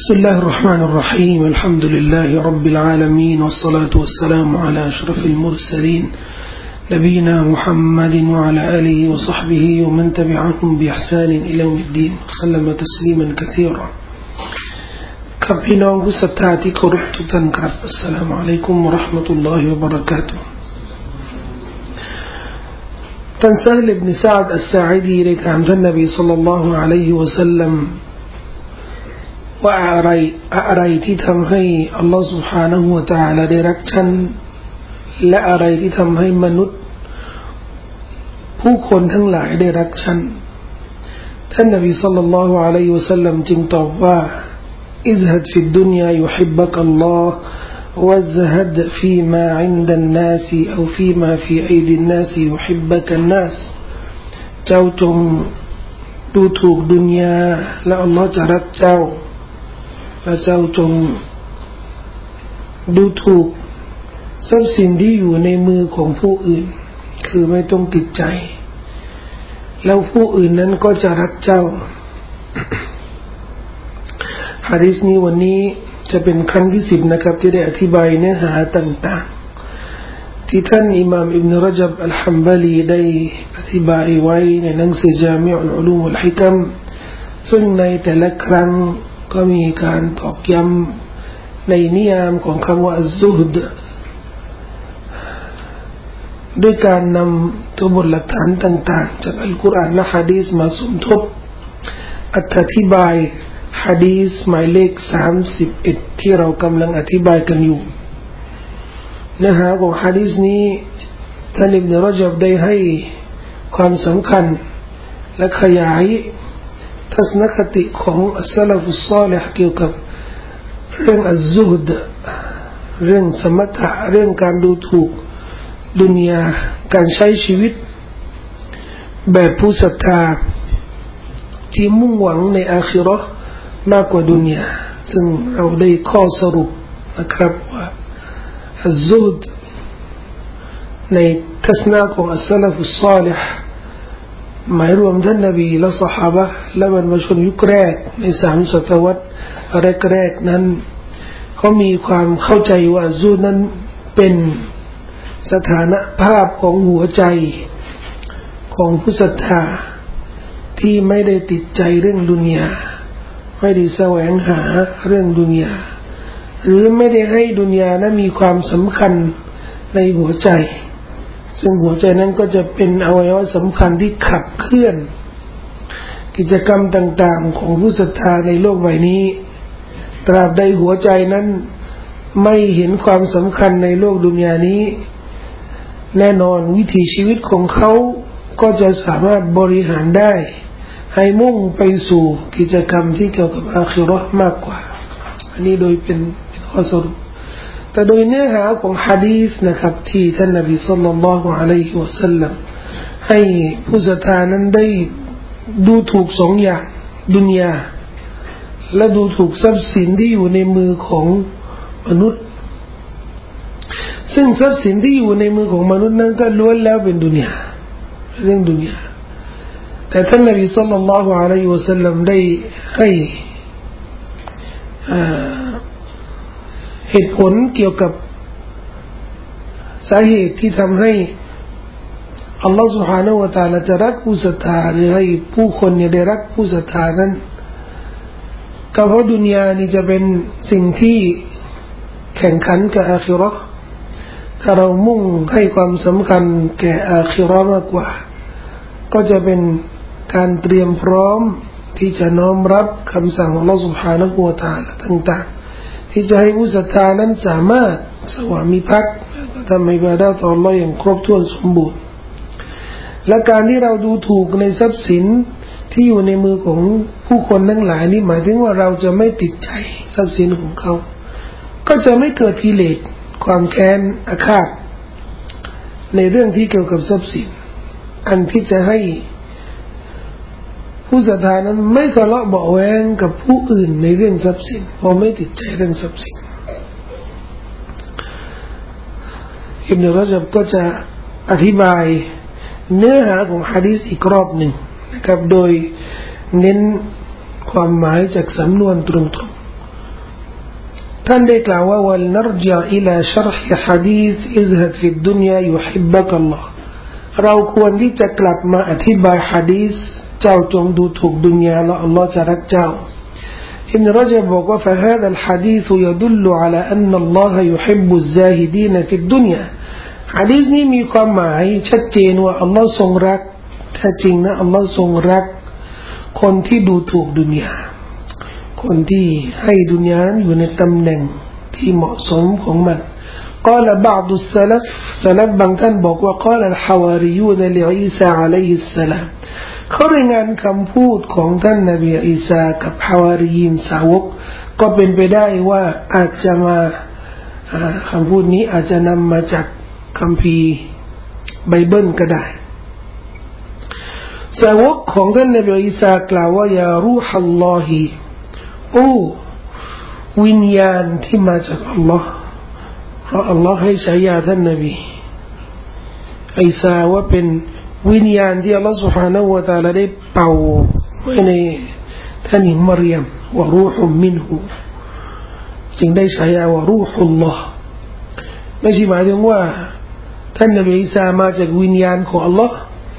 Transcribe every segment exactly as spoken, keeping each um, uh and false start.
بسم الله الرحمن الرحيم الحمد لله رب العالمين والصلاة والسلام على أشرف المرسلين نبينا محمد وعلى آله وصحبه ومن تبعهم بإحسان إلى يوم الدين وسلم تسليما كثيرا ครับพี่น้องผู้ศรัทธาที่เคารพทุกท่านครับอัสสลามุอะลัยกุมวะเราะห์มะตุลลอฮิวะบะเราะกาตุฮ์ท่านซาห์ล อิบนุ ซะอ์ด อัสซาอิดีได้ถามท่านนบีศ็อลลัลลอฮุอะลัยฮิวะซัลลัมว่าอะไรอะไรที่ทำให้อัลลอฮฺ سبحانه และ تعالى ได้รักฉันและอะไรที่ทำให้มนุษย์ผู้คนทั้งหลายได้รักฉันท่านนบีศ็อลลัลลอฮุอะลัยฮิวะซัลลัมจึงตอบว่าازهد في الدنيا يحبك الله وازهد فيما عند الناس أو فيما في أيدي الناس يحبك الناس เจ้าจงดูถูกดุนยาและอัลลอฮฺจะรักเจ้าและเจ้าจงดูถูกทรัพย์สินที่อยู่ในมือของผู้อื่นคือไม่ต้องติดใจแล้วผู้อื่นนั้นก็จะรักเจ้าหะดีษนี้วันนี้จะเป็นครั้งที่สิบนะครับที่ได้อธิบายเนื้อหาต่างๆที่ท่านอิหม่ามอิบนุรญับอัลฮัมบาลีได้อธิบายไว้ในหนังสือจามิอุลอุลูมวัลฮิกัมซึ่งในแต่ละครั้งก็มีการตอกย้ำในนิยามของคำว่าอัซซุฮดด้วยการนำตัวบทหลักฐานต่างๆจากอัลกุรอานและหะดีษมาสมทบอธิบายหะดีษหมายเลขสามสิบเอ็ดที่เรากำลังอธิบายกันอยู่เนื้อหาของหะดีษนี้ท่านอิบนุรญับได้ให้ความสำคัญและขยายทัศนคติของอัสซะลาฟุศศอลิห์เกี่ยวกับเรื่องอัซซุฮดเรื่องสมถะเรื่องการดูถูกดุนยาการใช้ชีวิตแบบผู้ศรัทธาที่มุ่งหวังในอาคิเราะห์มากกว่าดุนยาซึ่งเราได้ข้อสรุปนะครับว่าอัซซุฮดในทัศนะของอัสซะลาฟุศศอลิห์หมายรวมท่านนบีและศอฮาบะห์และบรรพชนยุคแรกในสามศตวรรษแรกๆนั้นเขามีความเข้าใจว่าอัซซุฮดนั้นเป็นสถานภาพของหัวใจของผู้ศรัทธาที่ไม่ได้ติดใจเรื่องดุนยาไม่ได้แสวงหาเรื่องดุนยาหรือไม่ได้ให้ดุนยานั้นมีความสำคัญในหัวใจซึ่งหัวใจนั้นก็จะเป็นอวัยวะสำคัญที่ขับเคลื่อนกิจกรรมต่างๆของผู้ศรัทธาในโลกใบนี้ตราบใดหัวใจนั้นไม่เห็นความสำคัญในโลกดุนยานี้แน่นอนวิถีชีวิตของเขาก็จะสามารถบริหารได้ให้มุ่งไปสู่กิจกรรมที่เกี่ยวกับอาคิเราะห์มากกว่าอันนี้โดยเป็นข้อสรุปแต่โดยเนื้อหาของหะดีษนะครับที่ท่านนบีศ็อลลัลลอฮุอะลัยฮิวะซัลลัมให้ผู้ศรัทธานั้นได้ดูถูกสองอย่างดุนยาและดูถูกทรัพย์สินที่อยู่ในมือของมนุษย์ซึ่งทรัพย์สินที่อยู่ในมือของมนุษย์นั้นก็ล้วนแล้วเป็นดุนยาเรื่องดุนยาแต่ท่านนบีศ็อลลัลลอฮุอะลัยฮิวะซัลลัมได้ให้เหตุผลเกี่ยวกับสาเหตุที่ทำให้อัลลอฮฺ سبحانه และ تعالى จะรักผู้ศรัทธาหรือให้ผู้คนเนี่ยได้รักผู้ศรัทธานั้นก็เพราะดุนยานี่จะเป็นสิ่งที่แข่งขันกับอาคิเราะห์ถ้าเรามุ่งให้ความสำคัญแก่อาคิเราะห์มากกว่าก็จะเป็นการเตรียมพร้อมที่จะน้อมรับคำสั่งของอัลลอฮฺ سبحانه และ تعالى ต่างๆที่จะให้ผู้ศรัทธานั้นสามารถสวามิภักดิ์และทำอิบาดะห์ต่ออัลเลาะห์อย่างครบถ้วนสมบูรณ์และการที่เราดูถูกในทรัพย์สินที่อยู่ในมือของผู้คนทั้งหลายนี่หมายถึงว่าเราจะไม่ติดใจทรัพย์สินของเขาก็จะไม่เกิดกิเลสความแค้นอาฆาตในเรื่องที่เกี่ยวกับทรัพย์สินอันที่จะให้ผู้ศรัทธานั้นไม่ทะเลาะเบาะแว้งกับผู้อื่นในเรื่องทรัพย์สินเพราะไม่ติดใจเรื่องทรัพย์สินอิบนุรญับก็จะอธิบายเนื้อหาของหะดีษอีกรอบหนึ่งนะครับโดยเน้นความหมายจากสำนวนตรงๆท่านได้กล่าวว่าวัลนัรจิออิลาชัรฮิหะดีษอิซฮัดฟิดดุนยายุฮิบบักอัลลอฮ์เราควรที่จะกลับมาอธิบายหะดีษเจ้าจงดูถูกดุนยาแล้วอัลลอฮ์จะรักเจ้าอิบนุรจบบอกว่า فهذا الحديث يدل على أن الله يحب الزاهدين في الدنيا หะดีษนี้มีความหมายชัดเจนว่าอัลลอฮ์ทรงรักแท้จริงนะอัลลอฮ์ทรงรักคนที่ดูถูกดุนยาคนที่ให้ดุนยาอยู่ในตำแหน่งที่เหมาะสมของมันกล่าวบางดุสลัฟสลัฟบางท่านบอกว่ากล่าวอัลฮาวาริยูนลิอีซาอะลัยฮิสสลามเขารายงานคำพูดของท่านนบีอีสากับฮาวารียินสาวกก็เป็นไปได้ว่าอาจจะมาคำพูดนี้อาจจะนำมาจากคัมภีร์ไบเบิลก็ได้สาวกของท่านนบีอีสากล่าวว่ายารูฮัลลอฮิโอ้วิญญาณที่มาจากอัลลอฮ์เพราะอัลลอฮ์ให้ฉายาท่านนบีอีสาว่าเป็นวิญญาณที่อัลลอฮ์ سبحانه และ تعالى ได้เป่าไว้ในท่านหญิงมารยมว่ารูฮุมินฮูจึงได้ฉายาว่ารูฮุลลอฮ์ไม่ใช่หมายถึงว่าท่านนบีอีสามาจากวิญญาณของอัลลอฮ์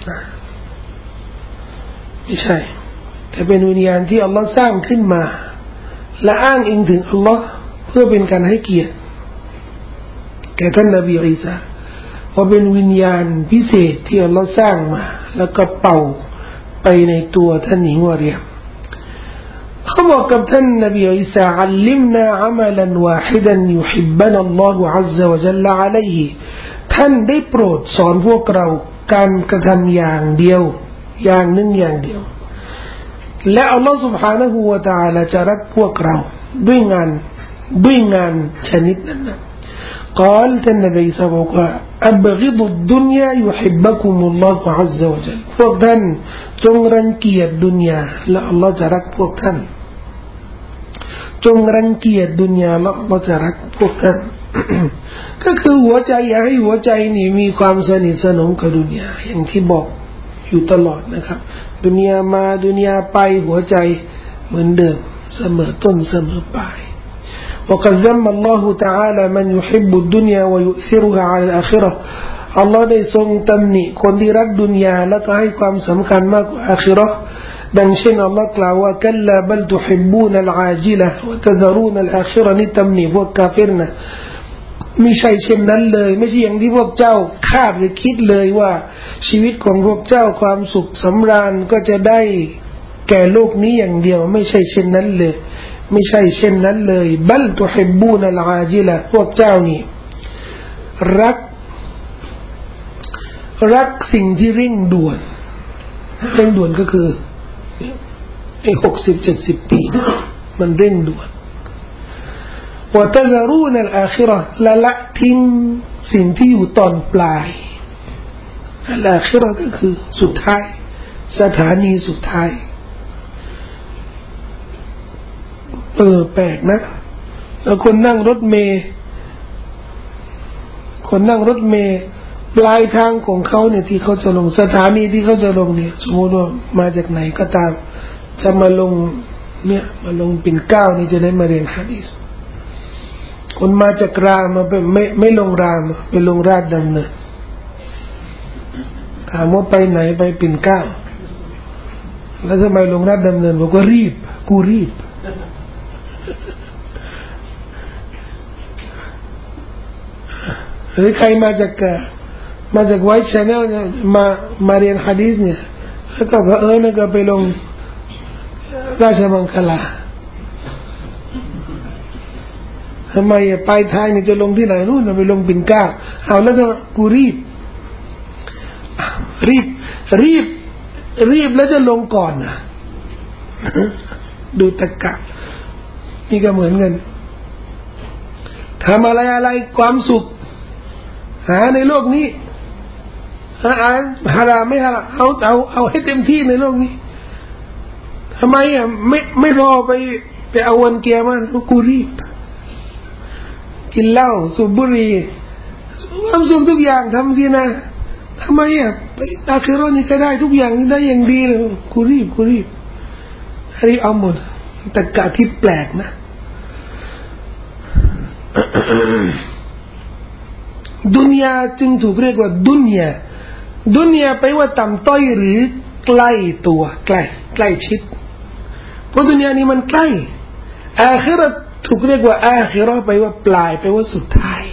ไม่ใช่แต่เป็นวิญญาณที่อัลลอฮ์สร้างขึ้นมาและอ้างอิงถึงอัลลอฮ์เพื่อเป็นการให้เกียรติแก่ท่านนบีอีสาว่าเป็นวิญญาณพิเศษที่อัลลอฮ์สร้างมาแล้วก็เป่าไปในตัวท่านหญิงมารยมเขาบอกกับท่านนบีอีสาอัลลิมนาอามัลันวาฮิดันยุฮิบบนะอัลลอฮุอัซซะวะญัลละอะลัยฮิท่านได้โปรดสอนพวกเราการกระทำอย่างเดียวอย่างหนึ่งอย่างเดียวและอัลลอฮฺ سبحانه และ تعالى จะรักพวกเราด้วยงานด้วยงานชนิดนั้นนะกล่าวท่านนบีสบอกว่าอับกิดุดดุนยายุฮิบบักุมุลลอฮฺอัซซะวะญัลพวกท่านจงรังเกียจดุนยาและอัลลอฮฺจะรักพวกท่านจงรังเกียจดุนยาและอัลลอฮฺจะรักพวกท่านก็คือหัวใจอยากให้หัวใจนี่มีความสนิทสนมกับดุนยาอย่างที่บอกอยู่ตลอดนะครับดุนยามาดุนยาไปหัวใจเหมือนเดิมเสมอต้นเสมอปลาย وقد ذم الله تعالى من يحب الدنيا ويؤثرها على الآخرة อัลลอฮ์ได้ทรงตำหนิคนที่รักดุนยาแล้วก็ให้ความสำคัญมากกว่าอาคิเราะห์ดังเช่นอัลลอฮ์กล่าวว่ากัลลาบัลตุฮิบบูนัลอาจิละฮ์วะตะซะรูนัลอาคิเราะห์นี่ตำหนิพวกกาเฟรนะไม่ใช่เช่นนั้นเลยไม่ใช่อย่างที่พวกเจ้าคาดหรือคิดเลยว่าชีวิตของพวกเจ้าความสุขสำราญก็จะได้แก่โลกนี้อย่างเดียวไม่ใช่เช่นนั้นเลยไม่ใช่เช่นนั้นเลยบัลตุฮิบบูนัลอาจิละพวกเจ้านี่รักรักสิ่งที่เร่งด่วนเร่งด่วนก็คือไอ้หกสิบเจ็ดสิบปีมันเร่งด่วนวะตะซะรูนัลอาคิเราะห์ละละทิ้งสิ่งที่อยู่ตอนปลายอัลอาคิเราะห์ก็คือสุดท้ายสถานีสุดท้ายเออแปลกนะแล้วคนนั่งรถเมล์คนนั่งรถเมล์ปลายทางของเขาเนี่ยที่เขาจะลงสถานีที่เขาจะลงเนี่ยสมมติว่ามาจากไหนก็ตามจะมาลงเนี่ยมาลงปิ่นเกล้านี่จะได้มาเรียนหะดีษคนมาจากรามมาไม่ไม่ลงรามไปลงราชดำเนินถามว่าไปไหนไปปิ่นเกล้าแล้วทำไมลงราชดำเนินบอกว่ารีบกูรีบหรือใครมาจากมาจากไวท์ชาแนลเนี่ยมามาเรียนหะดีษเนี่ยแล้วก็เออเนี่ยก็ไปลงราชมังคลาทำไมปลายทางเนี่ยจะลงที่ไหนนู่นไปลงปิ่นเกล้าเอาแล้วก็กูรีบรีบรีบรีบแล้วจะลงก่อนนะดูตะกะนี่ก็เหมือนกันทำอะไรอะไรความสุขหาในโลกนี้หาฮารามไม่ฮารามเอาเอาเอาให้เต็มที่ในโลกนี้ทำไมอ่ะไม่ไม่รอไปไปเอาวันเกียร์มันกูรีบกินเหล้าสูบบุหรี่ความสุขทุกอย่างทำสินะทำไมอ่ะไปอาคิเราะห์นี่ก็ได้ทุกอย่างนี่ได้อย่างดีเลยกูรีบกูรีบรีบเอาหมดแต่กะที่แปลกนะดุนยาจึงถูกเรียกว่าดุนยาดุนยาแปลว่าต่ำต้อยหรือใกล้ตัวใกล้ใกล้ชิดเพราะดุนยานี้มันใกล้อาคิเราะห์ถูกเรียกว่าอาคิเราะห์แปลว่าปลายแปลว่าสุดท้าย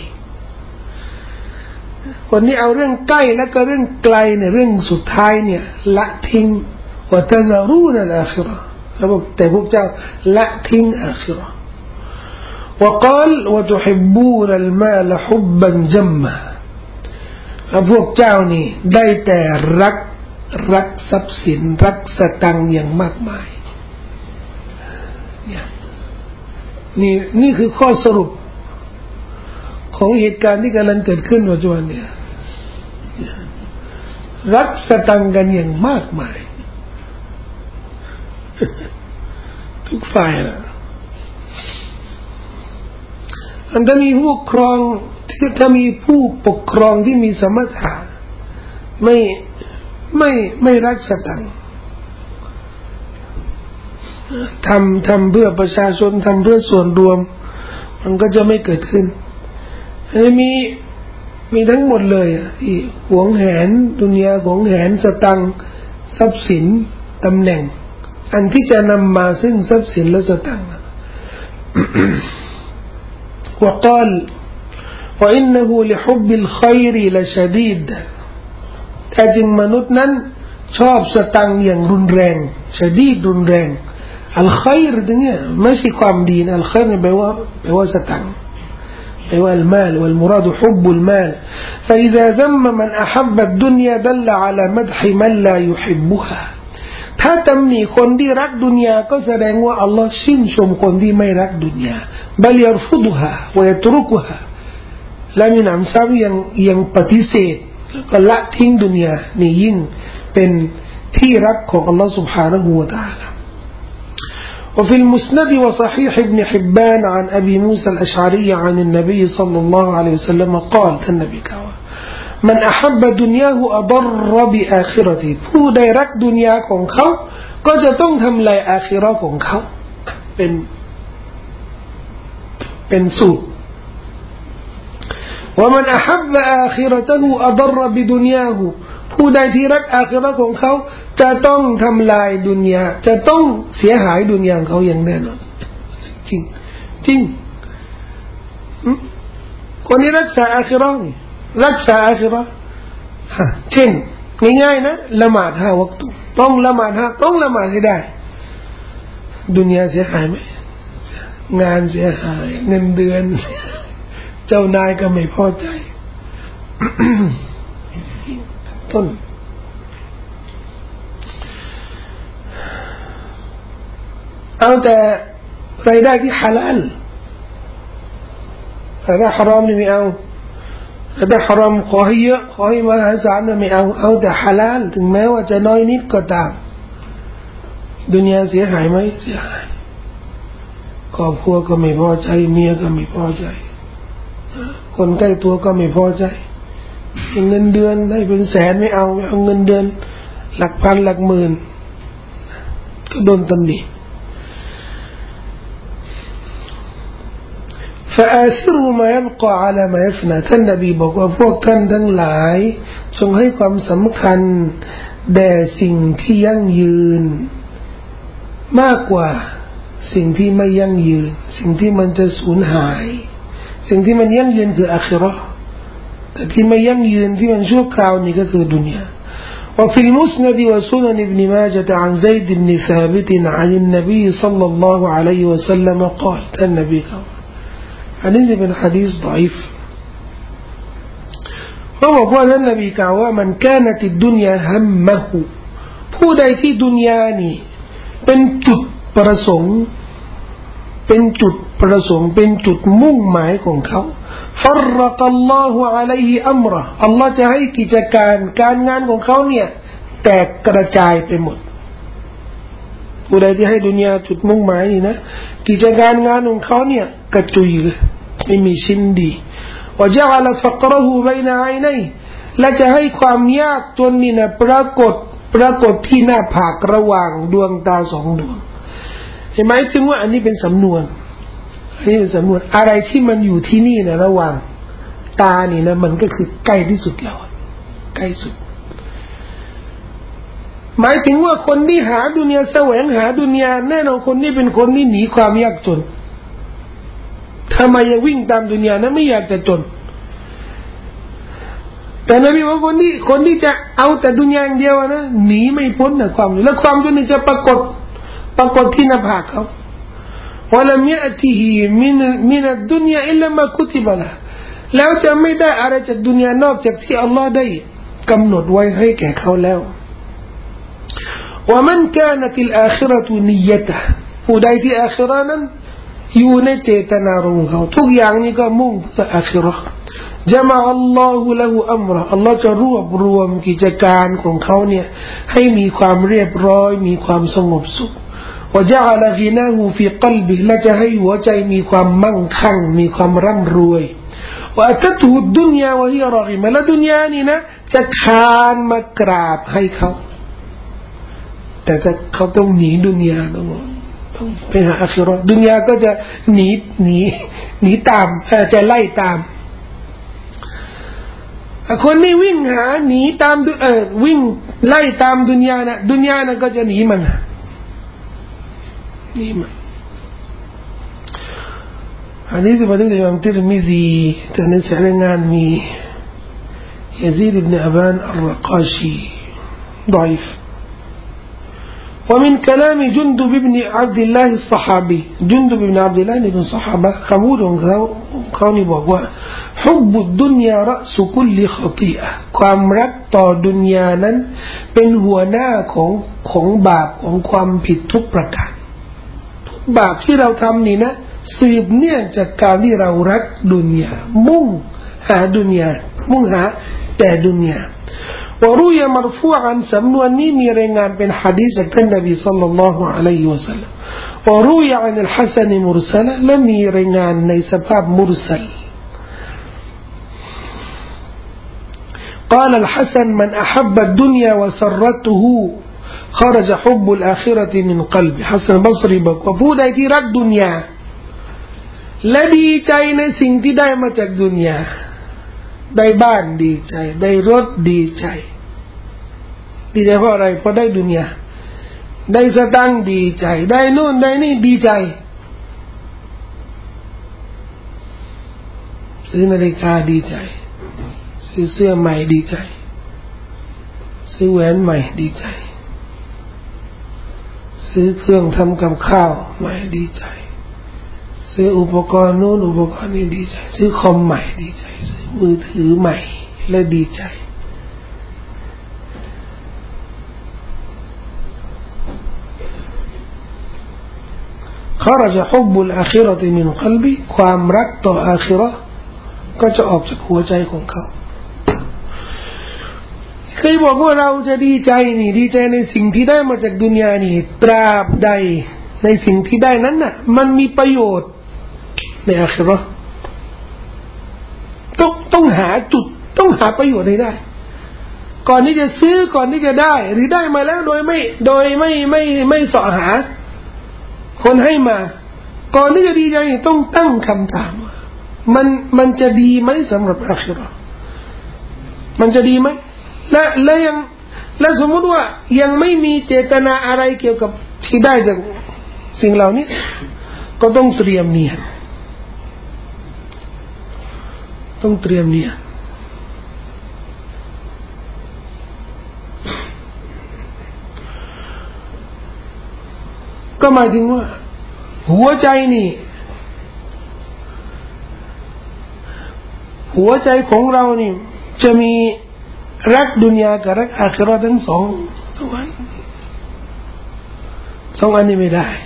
คนนี้เอาเรื่องใกล้แล้วก็เรื่องไกลเนี่ยเรื่องสุดท้ายเนี่ยละทิ้งว่าตะซารูนอัลอาคิเราะห์แล้วบอกแต่พวกเจ้าละทิ้งอาคิเราะห์وقال وتحبون المال حبا جما พวกเจ้านี่ได้แต่รักรักทรัพย์สินรักสตังค์อย่างมากมายนี่นี่คือข้อสรุปของเหตุการณ์ที่กำลังเกิดขึ้นปัจจุบันเนี่ยรักสตังค์กันอย่างมากมายทุกฝ่ายนะอันถ้ามีผู้ครองที่ถ้ามีผู้ปกครองที่มีสมถะไม่ไม่ไม่รักสตังค์ทำทำเพื่อประชาชนทำเพื่อส่วนรวมมันก็จะไม่เกิดขึ้นอันนี้มีมีทั้งหมดเลยที่หวงแหนดุนยาหวงแหนสตังค์ทรัพย์สินตำแหน่งอันที่จะนำมาซึ่งทรัพย์สินและสตังค์ وقال وإنه لحب الخير لشديد แต่จริงมนุษย์นั้นชอบสตังค์อย่างรุนแรงชะดีดรุนแรงอัลขัยรเนี่ยไม่ใช่ความดีนะอัลขัยรแปลว่าแปลว่าสตังค์แปลว่า المال والمراد حب المال فإذا ذم من أحب الدنيا دل على مدح من لا يحبها ถ้าตำหนิคนที่รักดุนยาก็แสดงว่าอัลลอฮ์ชื่นชมคนที่ไม่รักดุนยาบลยรฟุดุฮะวยตรุกุฮะและมีหนำซ้ำยังยังปฏิเสธแล้วก็ละทิ้งดุนยานี่ยิ่งเป็นที่รักของอัลลอฮ์ سبحانه และ تعالى وفي المسند وصحيح ابن حبان عن أبي موسى الأشعري عن النبي صلى الله عليه وسلم قال النبي كوا من أحب دنياه أضر بآخرته ผู้ใดรักดุนยาของเขาก็จะต้องทำลายอาคิเราะห์ของเขาเป็นเป็นสูตร ومن أحب آخرته أضر بدنياه ผู้ใดที่รักอาคิเราะห์ของเขาจะต้องทำลายดุนยาจะต้องเสียหายดุนยาของเขาอย่างแน่นอนจริงจริงคนที่รักษาอาคิเราะห์รักษาอาคิเราะห์เช่นง่ายๆนะละหมาดห้าวักตุต้องละหมาดห้าต้องละหมาดให้ได้ดุนยาเสียหายไหมงานเสียหายเงินเดือนเจ้านายก็ไม่พอใจต้นเอาแต่รายได้ที่ฮาลาลรายได้ฮารอมนี่ไม่เอารายได้ฮารอมขอให้เยอะขอให้มหาศาลนะไม่เอาเอาแต่ฮาลาลถึงแม้ว่าจะน้อยนิดก็ตามดุนยาเสียหายไหมเสียหายครอบครัวก็ไม่พอใจเมียก็ไม่พอใจคนใกล้ตัวก็ไม่พอใจเงินเดือนได้เป็นแสนไม่เอาไม่เอาเงินเดือนหลักพันหลักหมื่นก็โดนตำหนิفآثروا ما يبقى على ما يفنى ท่านนบีบอกว่าพวกท่านทั้งหลายจงให้ความสำคัญแด่สิ่งที่ยั่งยืนมากกว่าสิ่งที่ไม่ยั่งยืนสิ่งที่มันจะสูญหายสิ่งที่มันยั่งยืนคืออาคิเราะห์แต่ที่ไม่ยั่งยืนที่มันชั่วคราวนี่ก็คือดุนยา وفي المسند وسنن ابن ماجه عن زيد بن ثابت عن النبي صلى الله عليه وسلم قال النبي قالอันนี้เป็นหะดีษฎออีฟเขาบอกว่าท่านนบีกล่าวว่ามันกานะติดดุนยาฮัมมะฮูผู้ใดที่ดุนยานี่เป็นจุดประสงค์เป็นจุดประสงค์เป็นจุดมุ่งหมายของเขาฟัรรกัลลอฮุอะลัยฮิอัมระอัลลอฮ์จะให้กิจการการงานของเขาเนี่ยแตกกระจายไปหมดผู้ใดที่ให้ดุนยาจุดมุ่งหมายนี่นะกิจการงานของเขาเนี่ยกระจุยเลยไม่มีชิ้นดีว่าจะอัลฟักรหูไบนาไอไนและจะให้ความยากจนนี่นะปรากฏปรากฏที่หน้าผากระหว่างดวงตาสองดวงเห็นไหมถึงว่าอันนี้เป็นสำนวนนี่เป็นสำนวนอะไรที่มันอยู่ที่นี่นะระหว่างตานี่นะมันก็คือใกล้ที่สุดแล้วใกล้สุดหมายถึงว่าคนที่หาดุนยาแสวงหาดุนยาแน่นอนคนนี้เป็นคนที่หนีความยากจนทำไมยังวิ่งตามดุนยานะไม่อยากจะจนแต่นบีว่าคนที่คนที่จะเอาแต่ดุนยาอย่างเดียวนะหนีไม่พ้นนะความจนและความจนนี่จะปรากฏปรากฏที่หน้าผากเขาวะลัมยะติฮิมินมินัดดุนยาอิลลัมมากุติบะละแล้วจะไม่ได้อะไรจากดุนยานอกจากที่อัลลอฮ์ได้กำหนดไว้ให้แก่เขาแล้วومن كانت الآخرة نيته ผู้ใดที่อาคิเราะห์นั้นอยู่ในเจตนารมณ์เขาทุกอย่างนี้ก็มุ่งเพื่ออาคิเราะห์จะมาอัลลอฮุละหูอัมรออัลลอฮ์จะรวบรวมกิจการของเขาเนี่ยให้มีความเรียบร้อยมีความสงบสุขوجعل غناه في قلبه และจะให้หัวใจมีความมั่งคั่งมีความร่ำรวยوأتته الدنيا وهي راغمة และดุนยานี่นะจะคานมากราบให้เขาแต่ถ้าเขาต้องหนีดุนยาต้องต้องไปหาอาคิเราะห์ดุนยาก็จะหนีหนีหนีตามเออจะไล่ตามคนนี้วิ่งหาหนีตามเออวิ่งไล่ตามดุนยานะดุนยานะก็จะหนีมันหนีมันอันนี้จะมาดูจากอิหม่ามติรมิซีแต่ในสายงานมียะซีดอิบนุอับานอัลระกาชีضعيف ومن كلام جندب بن عبد الله الصحابي جندب بن عبد الله بن صحابة خمود كوني بقوا حب الدنيا رأس كل خطيئة ความรักต่อดุนยานั้นเป็นหัวหน้าของของบาปของความผิดทุกประการทุกบาปที่เราทำนี่นะสืบเนื่องจากการที่เรารักดุนยามุ่งหาดุนยามุ่งหาแต่ดุนยาวรุยมรฟูอันสำนวนนี้มีรายงานเป็นหะดีษจากท่านนบีศ็อลลัลลอฮุอะลัยฮิวะซัลลัมวรุยอันอัลฮัสซันมุรซะละและมีรายงานในสภาพมุรซะล قال الحسن من أحب الدنيا وسرته خرج حب الآخرة من قلبه حسن البصريบอกว่าผู้ใดที่รักดุนยาและดีใจในสิ่งที่ได้มาจากดุนยาได้บ้านดีใจได้รถดีใจดีใจเพราะอะไรเพราะได้ดุนยาได้สตังค์ดีใจได้นู่นได้นี่ดีใจซื้อนาฬิกาดีใจซื้อเสื้อใหม่ดีใจซื้อแหวนใหม่ดีใจซื้อเครื่องทำกับข้าวใหม่ดีใจซื้ออุปกรณ์โน้นอุปกรณ์นี้ดีใจซื้อคอมใหม่ดีใจซื้อมือถือใหม่และดีใจخرج حب الآخرة من قلبي ความรักต่ออาคิเราะห์ก็จะออกจากหัวใจของเขาเคยบอกว่าเราจะดีใจนี่ดีใจในสิ่งที่ได้มาจากดุนยานี่ตราบใดในสิ่งที่ได้นั้นน่ะมันมีประโยชน์ในอาคิเราะห์ต้องต้องหาจุดต้องหาประโยชน์ให้ได้ก่อนที่จะซื้อก่อนที่จะได้หรือได้มาแล้วโดยไม่โดยไม่ไม่ไม่เสาะหาคนให้มาก่อนที่จะดีใจต้องตั้งคำถามมันมันจะดีไหมสำหรับอาคิเราะห์มันจะดีไหมและและยังและสมมติว่ายังไม่มีเจตนาอะไรเกี่ยวกับที่ได้จากสิ่งเหล่านี้ก็ต้องเตรียมเนียดต้องเตรียมเนียดก็หมายถึงว่าหัวใจนี่หัวใจของเรานี่จะมีรักดุนยากับรักอาคิเราะห์ทั้งสองสองอันสองอันนี้ไม่ได้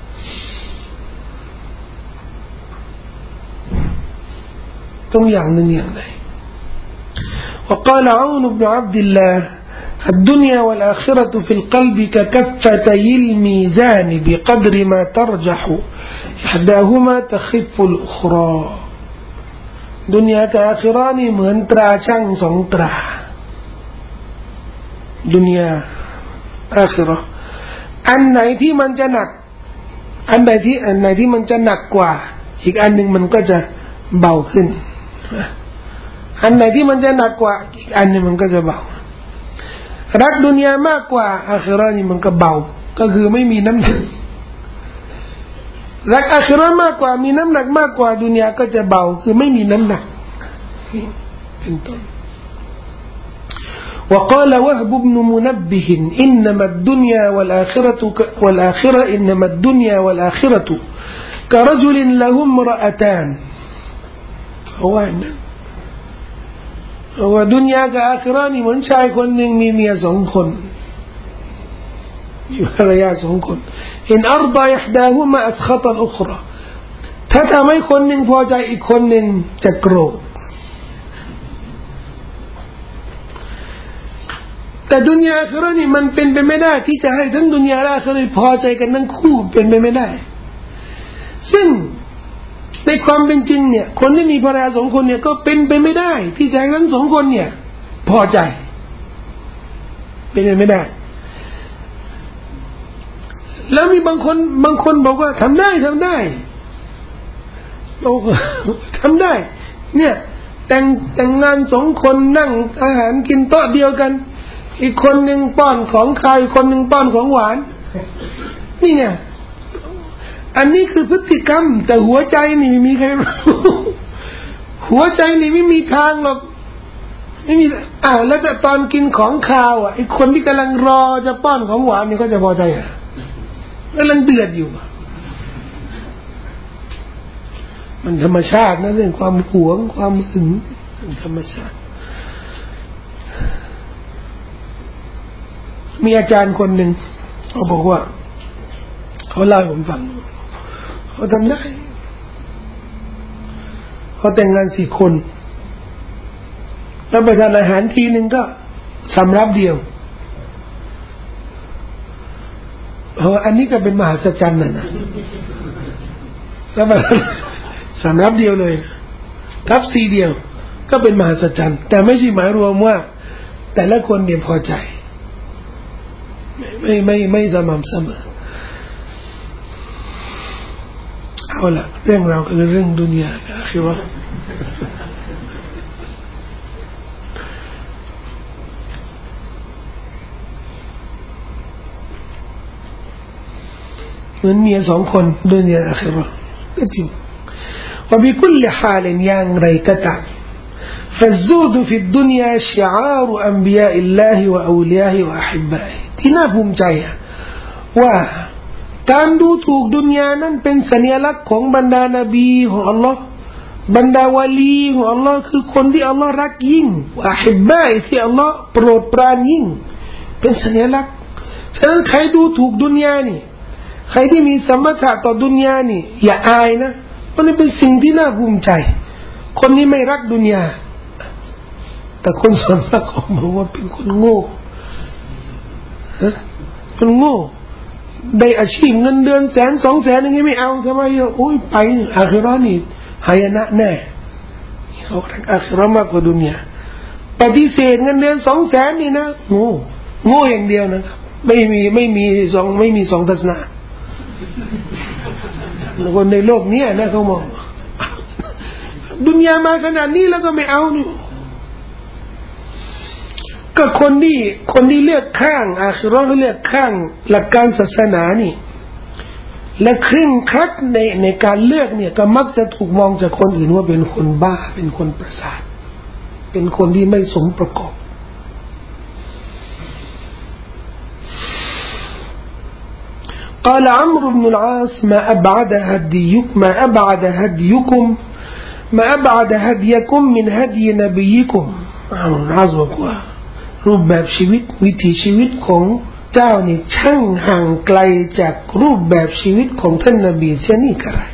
ต้องอย่างหนึ่งอย่างใด وقال عون بن عبد الله الدنيا والآخرة في القلب ككفتي الميزان بقدر ما ترجح إحداهما تخف الأخرى دنيا كآخرة เหมือนตราชั่งสองตราดุนยาอาคิเราะห์อันไหนที่มันจะหนักอันไหนที่อันไหนที่มันจะหนักกว่าอีกอันหนึ่งมันก็จะเบาขึ้นอันไหนที่มันจะหนักกว่าอีกอันนึงมันก็จะเบารักดุนยามากกว่าอาคิเราะห์นี่มันก็เบาก็คือไม่มีน้ำหนักรักอาคิเราะห์มากกว่ามีน้ำหนักมากกว่าดุนยาก็จะเบาคือไม่มีน้ำหนักเป็นต้นوقال وهب بن منبه إنما الدنيا والآخرة والآخرة إنما الدنيا والآخرة كرجل له امرأتان هو هو دنيا كآخرة นี่เหมือนชายคนหนึ่งมีเมียสองคนมีภรรยาสองคนอินอัรฎะอิห์ดาฮุมะอัสฆะตะอัลอุคเราะห์ถ้าทำให้คนหนึ่งพอใจอีกคนหนึ่งจะโกรธแต่ดุนยาอาคิเราะห์นี่มันเป็นไปไม่ได้ที่จะให้ทั้งดุนยาและอาคิเราะห์พอใจกันทั้งคู่เป็นไปไม่ได้ซึ่งในความเป็นจริงเนี่ยคนที่มีภรรยาสองคนเนี่ยก็เป็นไปไม่ได้ที่จะให้ทั้งสองคนเนี่ยพอใจเป็นไปไม่ได้แล้วมีบางคนบางคนบอกว่าทำได้ทำได้บอกทำได้เนี่ยแต่งแต่งงานสองคนนั่งอาหารกินโต๊ะเดียวกันอีกคนหนึ่งป้อนของคาวอีกคนหนึ่งป้อนของหวานนี่ไงอันนี้คือพฤติกรรมแต่หัวใจนี่ไม่มีใครรู้หัวใจนี่ไม่มีทางหรอกไม่มีอ้าวแล้วแต่ตอนกินของคาวอ่ะไอ้คนที่กำลังรอจะป้อนของหวานนี่ก็จะพอใจอ่ะกำลังเดือดอยู่มันธรรมชาตินะเรื่องความหวงความหึงธรรมชาติมีอาจารย์คนหนึ่งเขาบอกว่าเขาเล่าให้ผมฟังเขาทำได้เขาแต่งงานสี่คนแล้วไปทานอาหารทีหนึ่งก็สำรับเดียวเอออันนี้ก็เป็นมหัศจรรย์น่ะนะแล้วแบบสำรับเดียวเลยทับซีเดียวก็เป็นมหัศจรรย์แต่ไม่ใช่หมายรวมว่าแต่ละคนเนี่ยพอใจไม่ไม่ไม่สม่ำเสมอเอาล่ะเรื่องเราคือเรื่องดุนยาคือว่าเหมือนเมียสองคนดุนยาอาคิเราะห์ก็จริงว่าบิคุลฮาลอย่างไรก็ตาม فالزهد في الدنيا شعار أنبياء الله وأوليائه وأحبائه ที่น่าภูมิใจว่าการดูถูกดุนยานั้นเป็นสัญลักษณ์ของบรรดานบีของอัลลอฮ์บรรดาวะลีของอัลลอฮ์คือคนที่อัลลอฮ์รักยิ่งวะฮิบบะอิที่อัลลอฮ์โปรดปรานยิ่งเป็นสัญลักษณ์ฉะนั้นใครดูถูกดุนยานี่ใครที่มีสมถะต่อดุนยานี่อย่าอายนะเพราะนี่เป็นสิ่งที่น่าภูมิใจคนนี้ไม่รักดุนยาแต่คนส่วนมากเขาบอกว่าเป็นคนโง่คนโง่ได้อาชีพเงินเดือนแสนสองแสนอย่างนี้ไม่เอาทำไมอ่ะโอ้ยไปอาคิเราะห์นี่หายนะแน่เขารักอาคิเราะห์มากกว่าดุนยาปฏิเสธเงินเดือนสองแสนนี่นะโง่โง่อย่างเดียวนะครับไม่มีไม่มีสองไม่มีสองทัศนะคนในโลกนี้นะเขามองดุนยามาขนาดนี้แล้วก็ไม่เอานี่ก็คนที่คนที่เลือกข้างอาคิเราะห์เลือกข้างหลักการศาสนานี่และเคร่งครัดในในการเลือกเนี่ยก็มักจะถูกมองจากคนอื่นว่าเป็นคนบ้าเป็นคนประสาทเป็นคนที่ไม่สมประกอบقال عمرو بن العاص ما أبعد هديكم ما أبعد هديكم ما أبعد هديكم من هدي نبيكم عمرو بن العاصบอกว่ารูปแบบชีวิตวิถีชีวิตของเจ้านี่ช่างห่างไกลจากรูปแบบชีวิตของท่านนบีเช่นนี้กระไร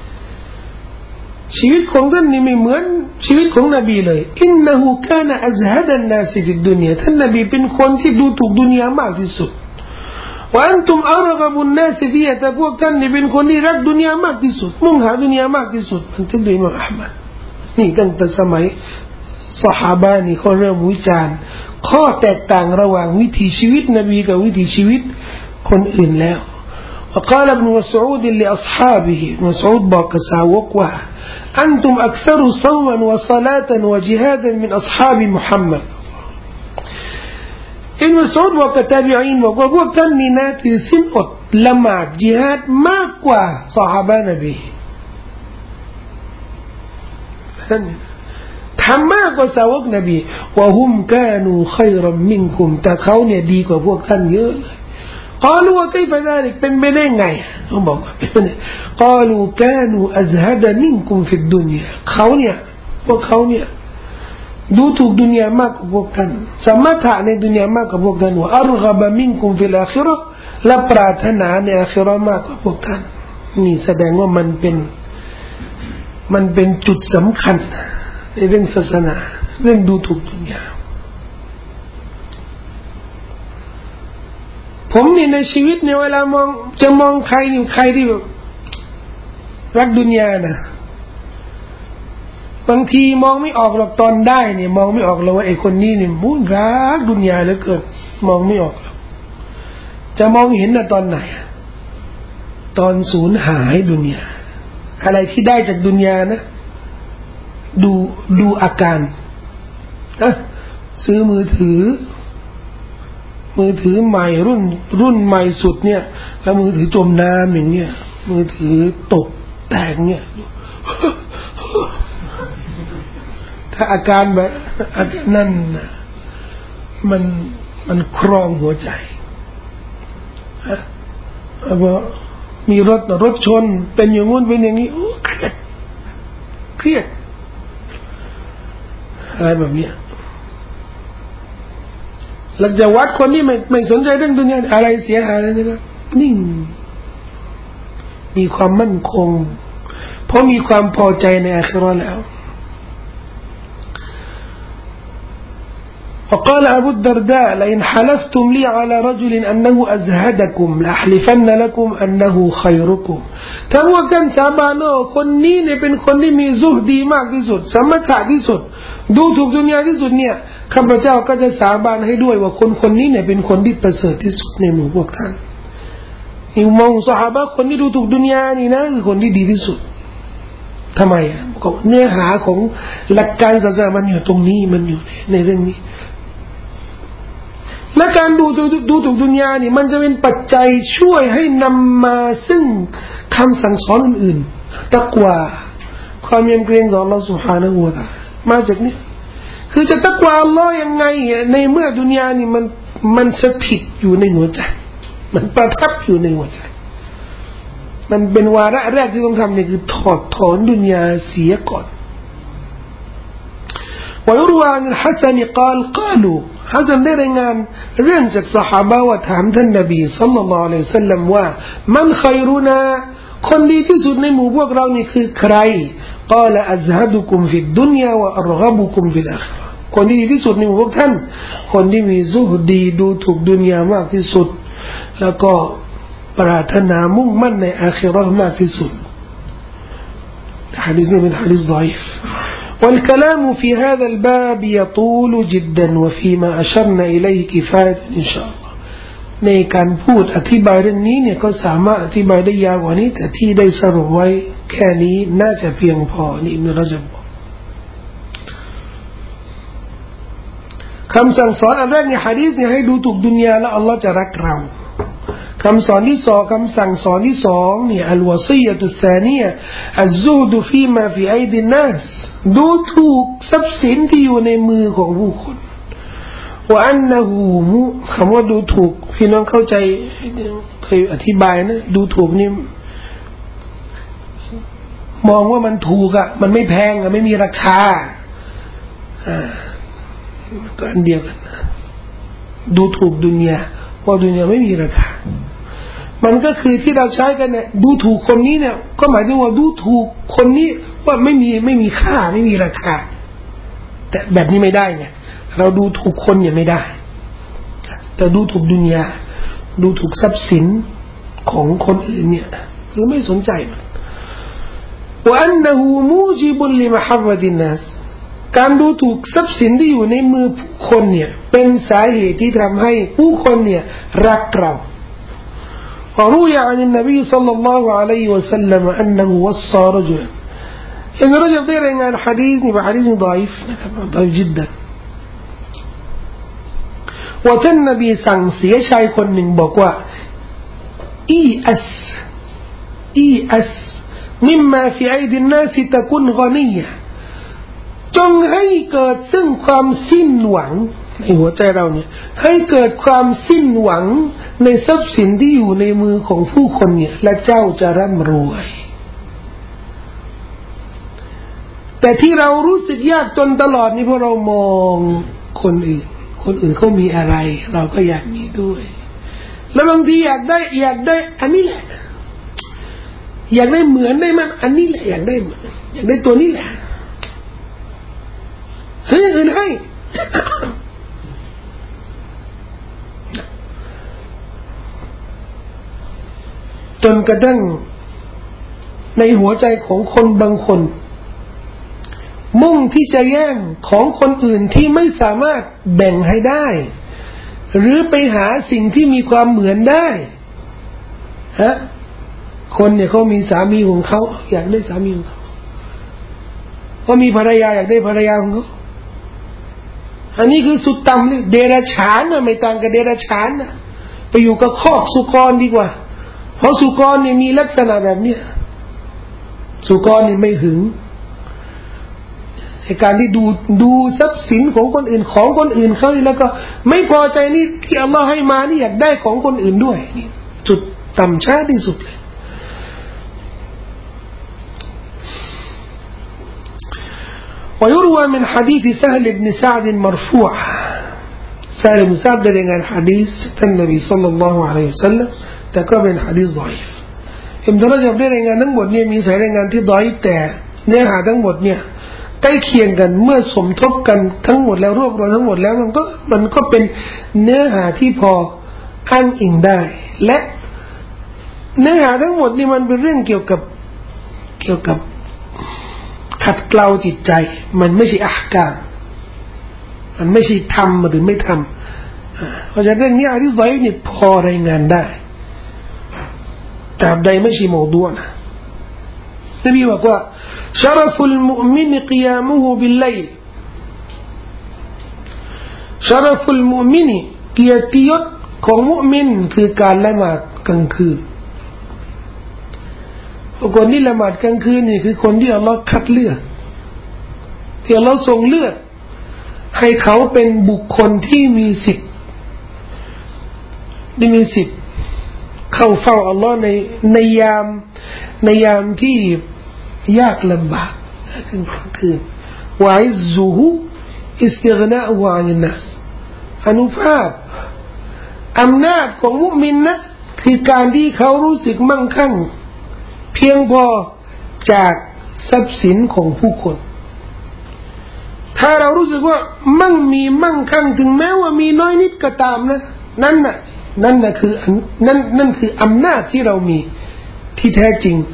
ชีวิตของท่านนี่ไม่เหมือนชีวิตของนบีเลยอินนะฮูกานะอัซฮัดันนาซิฟิดดุนยาท่านนบีเป็นคนที่ดูถูกดุนยามากที่สุดว่าอันตุมอัรกบุนนาซิฟิยะแต่พวกท่านนี่เป็นคนที่รักดุนยามากที่สุดมุ่งหาดุนยามากที่สุดมันถึงโดยอิหม่ามอะห์มัดนี่ตั้งแต่สมัยซอฮาบะห์นี่เขาเริ่มวิจารณ์ข้อแตกต่างระหว่างวิถีชีวิตนบีกับวิถีชีวิตคนอื่นแล้ว وقال ابن مسعود لأصحابه مسعودบอกกับสาวกว่า أنتم أكثر صوما وصلاة وجهادا من أصحاب محمد อิบนุมัสอูดบอกกับตาบีอีนบอกว่าพวกท่านมีหน้าที่สิ้นอดละหมาดญิฮาดมากกว่าซอฮาบะห์นบีท่านทำมากกว่าสาวกนบีว่าฮุมกานูขัยรัมมินกุมแต่เขาเนี่ยดีกว่าพวกท่านเยอะเลยกล่าวว่าคีฟะซาลิกเป็นไปได้ไงเขาบอกว่าเป็นไงกล่าวกานูอัซฮดมินกุมฟิดดุนยาเขาเนี่ยพวกเขาเนี่ยดูถูกดุนยามากกว่าพวกท่านสมถะในดุนยามากกว่าพวกท่านว่าอัรฆบมินกุมฟิลอาคิเราะห์และปรารถนาในอาคิเราะห์มากกว่าพวกท่านนี่แสดงว่ามันเป็นมันเป็นจุดสำคัญในเรื่องศาสนาเรื่องดูถูกดุนยาผมนี่ในชีวิตเนี่ยเวลามองจะมองใครนี่ใครที่แบบรักดุนยานะบางทีมองไม่ออกหรอกตอนได้เนี่ยมองไม่ออกเลยว่าไอ้คนนี้เนี่ยมุ่งรักดุนยาเหลือเกินมองไม่ออกหรอกจะมองเห็นนะตอนไหนตอนสูญหายดุนยาอะไรที่ได้จากดุนยานะดูดูอาการนะซื้อมือถือมือถือใหม่รุ่นรุ่นใหม่สุดเนี่ยแล้วมือถือจมน้ำอย่างเงี้ยมือถือตกแตกเนี่ยถ้าอาการแบบอาการนั่นมันมันครองหัวใจฮะว่ามีรถรถชนเป็นอย่างงู้นเป็นอย่างนี้โอ้เครียดเครียดอะไรแบบนี้หลังจากวัดคนนี้ไม่ไม่สนใจเรื่องดุนยาอะไรเสียหายเลยนะครับนิ่งมีความมั่นคงเพราะมีความพอใจในอาคิเราะห์แล้ว وقال أبو الدرداء لئن حلفتم لي على رجل أنه أزهدكم لأحلفن لكم أنه خيركم ถ้าว่าท่านสาบานว่าคนนี้เนี่ยเป็นคนที่มีซุฮดีมากที่สุดสมถะที่สุดดูถูกดุนยาที่สุดเนี่ยข้าพเจ้าก็จะสาบานให้ด้วยว่าคนคนนี้เนี่ยเป็นคนที่ประเสริฐที่สุดในหมู่พวกท่านอิมามซอฮาบะห์คนที่ดูถูกดุนยานี่นะคือคนที่ดีที่สุดทำไมอ่ะก็เนื้อหาของหลักการศาสนามันอยู่ตรงนี้มันอยู่ในเรื่องนี้และการดูดูถูกดุนยานี่มันจะเป็นปัจจัยช่วยให้นำมาซึ่งคำสั่งสอนอื่นๆตักวาความยำเกรงต่อ Allah Subhanahu wa Ta'ala มาจากนี้คือจะตักวาอัลลอฮ์ยังไงในเมื่อดุนยานี่มันมันสถิตอยู่ในหัวใจมันประทับอยู่ในหัวใจมันเป็นวาระแรกที่ต้องทำเนี่ยคือถอดถอนดุนยาเสียก่อนويروى عن الحسن قال قالوا حسنได้รายงานเรื่องจากซอฮาบะห์ว่าถามท่านนบีศ็อลลัลลอฮุอะลัยฮิวะซัลลัมว่ามันค็อยรุนาคนดีที่สุดในหมู่พวกเรานี่คือใครกล่าวอัซฮดุกุมฟิดดุนยาและอัรฆบุกุมฟิลอาคิเราะห์คนที่ดีที่สุดในหมู่พวกท่านคนที่มีซุฮดีดูถูกดุนยามากที่สุดแล้วก็ปรารถนามุ่งมั่นในอาคิเราะห์มากที่สุดหะดีษนี้เป็นหะดีษฎออีฟوالكلام في هذا الباب يطول جدا وفيما أشرنا إليه كفاية إن شاء الله ในการพูดอธิบายเรื่องนี้เนี่ยก็สามารถอธิบายได้ยาวกว่านี้แต่ที่ได้สรุปไว้แค่นี้น่าจะเพียงพอนี่อิบนุรญับบอกคำสั่งสอนอันแรกในหะดีษเนี่ยให้ดูถูกดุนยาแล้วอัลลอฮ์จะรักเราคำสอนที่สองคำสั่งสอนที่สองเนี่ยอัลวะซียะตุสซานียะอัซซุฮดุฟีมาฟีอัยดินนัสดูถูกทรัพย์สินที่อยู่ในมือของผู้คนว่าอันนะฮูมุคำว่าดูถูกพี่น้องเข้าใจเคยอธิบายนะดูถูกนี่มองว่ามันถูกอ่ะมันไม่แพงอ่ะไม่มีราคาอ่าก็อันเดียวกันดูถูกดุนยาว่าดุนยาไม่มีราคามันก็คือที่เราใช้กันเนี่ยดูถูกคนนี้เนี่ยก็หมายถึงว่าดูถูกคนนี้ว่าไม่มีไม่มีค่าไม่มีราคาแต่แบบนี้ไม่ได้ไงเราดูถูกคนเนี่ยไม่ได้แต่ดูถูกดุนยาดูถูกทรัพย์สินของคนอื่นเนี่ยคือไม่สนใจมันว่าอันนั้นมูจิบุลลิมะฮับวะตินนัสการดูถูกทรัพย์สินที่อยู่ในมือผู้คนเนี่ยเป็นสาเหตุที่ทำให้ผู้คนเนี่ยรักเรา وروي عن النبي صلى الله عليه وسلم أنه وصى رجلا إن رجل ده رأينا الحديث نبقى حديث ضعيف ضعيف جدا وكان النبيสั่งเสียชายคนหนึ่งบอกว่าอีอัสอีอัสมิมมาฟีไอดินนาสิตะกุนกอนียะจงให้เกิดซึ่งความสิ้นหวังในหัวใจเราเนี่ยให้เกิดความสิ้นหวังในทรัพย์สินที่อยู่ในมือของผู้คนเนี่ยและเจ้าจะร่ำรวยแต่ที่เรารู้สึกยากจนตลอดนี่เพราะเรามองคนอื่นคนอื่นเขามีอะไรเราก็อยากมีด้วยแล้วบางทีอยากได้อยากได้อันนี้แหละอยากได้เหมือนได้มันอันนี้แหละอยากได้อยากได้ตัวนี้แหละซื้ออย่างอื่นให้จนกระทั่งในหัวใจของคนบางคนมุ่งที่จะแย่งของคนอื่นที่ไม่สามารถแบ่งให้ได้หรือไปหาสิ่งที่มีความเหมือนได้ฮะคนเนี่ยเขามีสามีของเขาอยากได้สามีของเขาเขามีภรรยาอยากได้ภรรยาของเขาอันนี้คือสุดต่ำเลยเดรัจฉานนะไม่ต่างกับเดรัจฉานนะไปอยู่กับคอกสุกรดีกว่าเพราะสุกรเนี่ยมีลักษณะแบบนี้สุกรเนี่ยไม่หึงในการที่ดูดูทรัพย์สินของคนอื่นของคนอื่นเขานี่แล้วก็ไม่พอใจนี่ที่อัลลอฮ์ให้มานี่อยากได้ของคนอื่นด้วยนี่จุดต่ำช้าที่สุดเลยويروى من حديث سهل بن سعد مرفوع سهل بن سعد ده كان حديث النبي صلى الله عليه وسلمแต่ก็เป็นหะดีษฎออีฟอิบนุรจabได้รายงานทั้งหมดเนี่ยมีสายรายงานที่ฎออีฟแต่เนื้อหาทั้งหมดเนี่ยใกล้เคียงกันเมื่อสมทบกันทั้งหมดแล้วรวบรวมทั้งหมดแล้วมันก็มันก็เป็นเนื้อหาที่พออ้างอิงได้และเนื้อหาทั้งหมดนี่มันเป็นเรื่องเกี่ยวกับเกี่ยวกับขัดเกลาจิตใจมันไม่ใช่อะห์กามมันไม่ใช่ทำหรือไม่ทำเพราะฉะนั้นเรื่องนี้อะดีษฎออีฟนี่พอรายงานได้แต่ใดไม่ใช่มอดูนะนบีบอกว่าชรฟุลมุอ์มินกิยามุฮุบิลไลล์ชรฟุลมุอ์มินเกียรติยศของมุอ์มินคือการละหมาดกลางคืนคนที่ละหมาดกลางคืนนี่คือคนที่อัลลอฮ์คัดเลือกที่อัลลอฮ์ทรงเลือกให้เขาเป็นบุคคลที่มีสิทธิ์ที่มีสิทธิ์เข้าเฝ้าอัลลอฮ์ในในยามในยามที่ยากลำบากกลางคืนวะอิซซุฮุอิสติฆนาอุอานินนัสอนุภาพอำนาจของมุมินนะคือการที่เขารู้สึกมั่งคั่งเพียงพอจากทรัพย์สินของผู้คนถ้าเรารู้สึกว่ามั่งมีมั่งคั่งถึงแม้ว่ามีน้อยนิดก็ตามนะนั่นน่ะนั่นน่ะคือนั่นนั่นคืออำนาจที่เรามีที่แท้จริง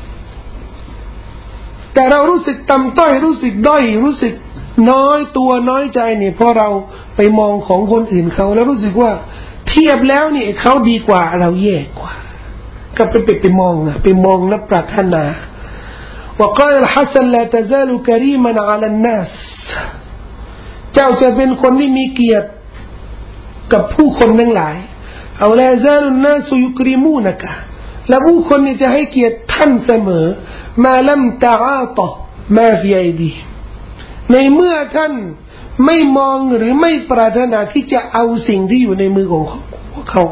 แต่เรารู้สึกต่ำต้อยรู้สึกด้อยรู้สึกน้อยตัวน้อยใจเนี่ยเพราะเราไปมองของคนอื่นเขาแล้วรู้สึกว่าเทียบแล้วนี่เขาดีกว่าเราแย่กว่าก็ไปไปไปมองนะไปมองและปรารถนาوقال الحسن لا تزال كريما على الناس เจ้าจะเป็นคนที่มีเกียรติกับผู้คนทั้งหลายเอาลาซาลุนนาสุยุกริมูนะกะและผู้คนนี่จะให้เกียรติท่านเสมอมาลัมตะอาตะมาฟิไอดีในเมื่อท่านไม่มองหรือไม่ปรารถนาที่จะเอาสิ่งที่อยู่ในมือของเขา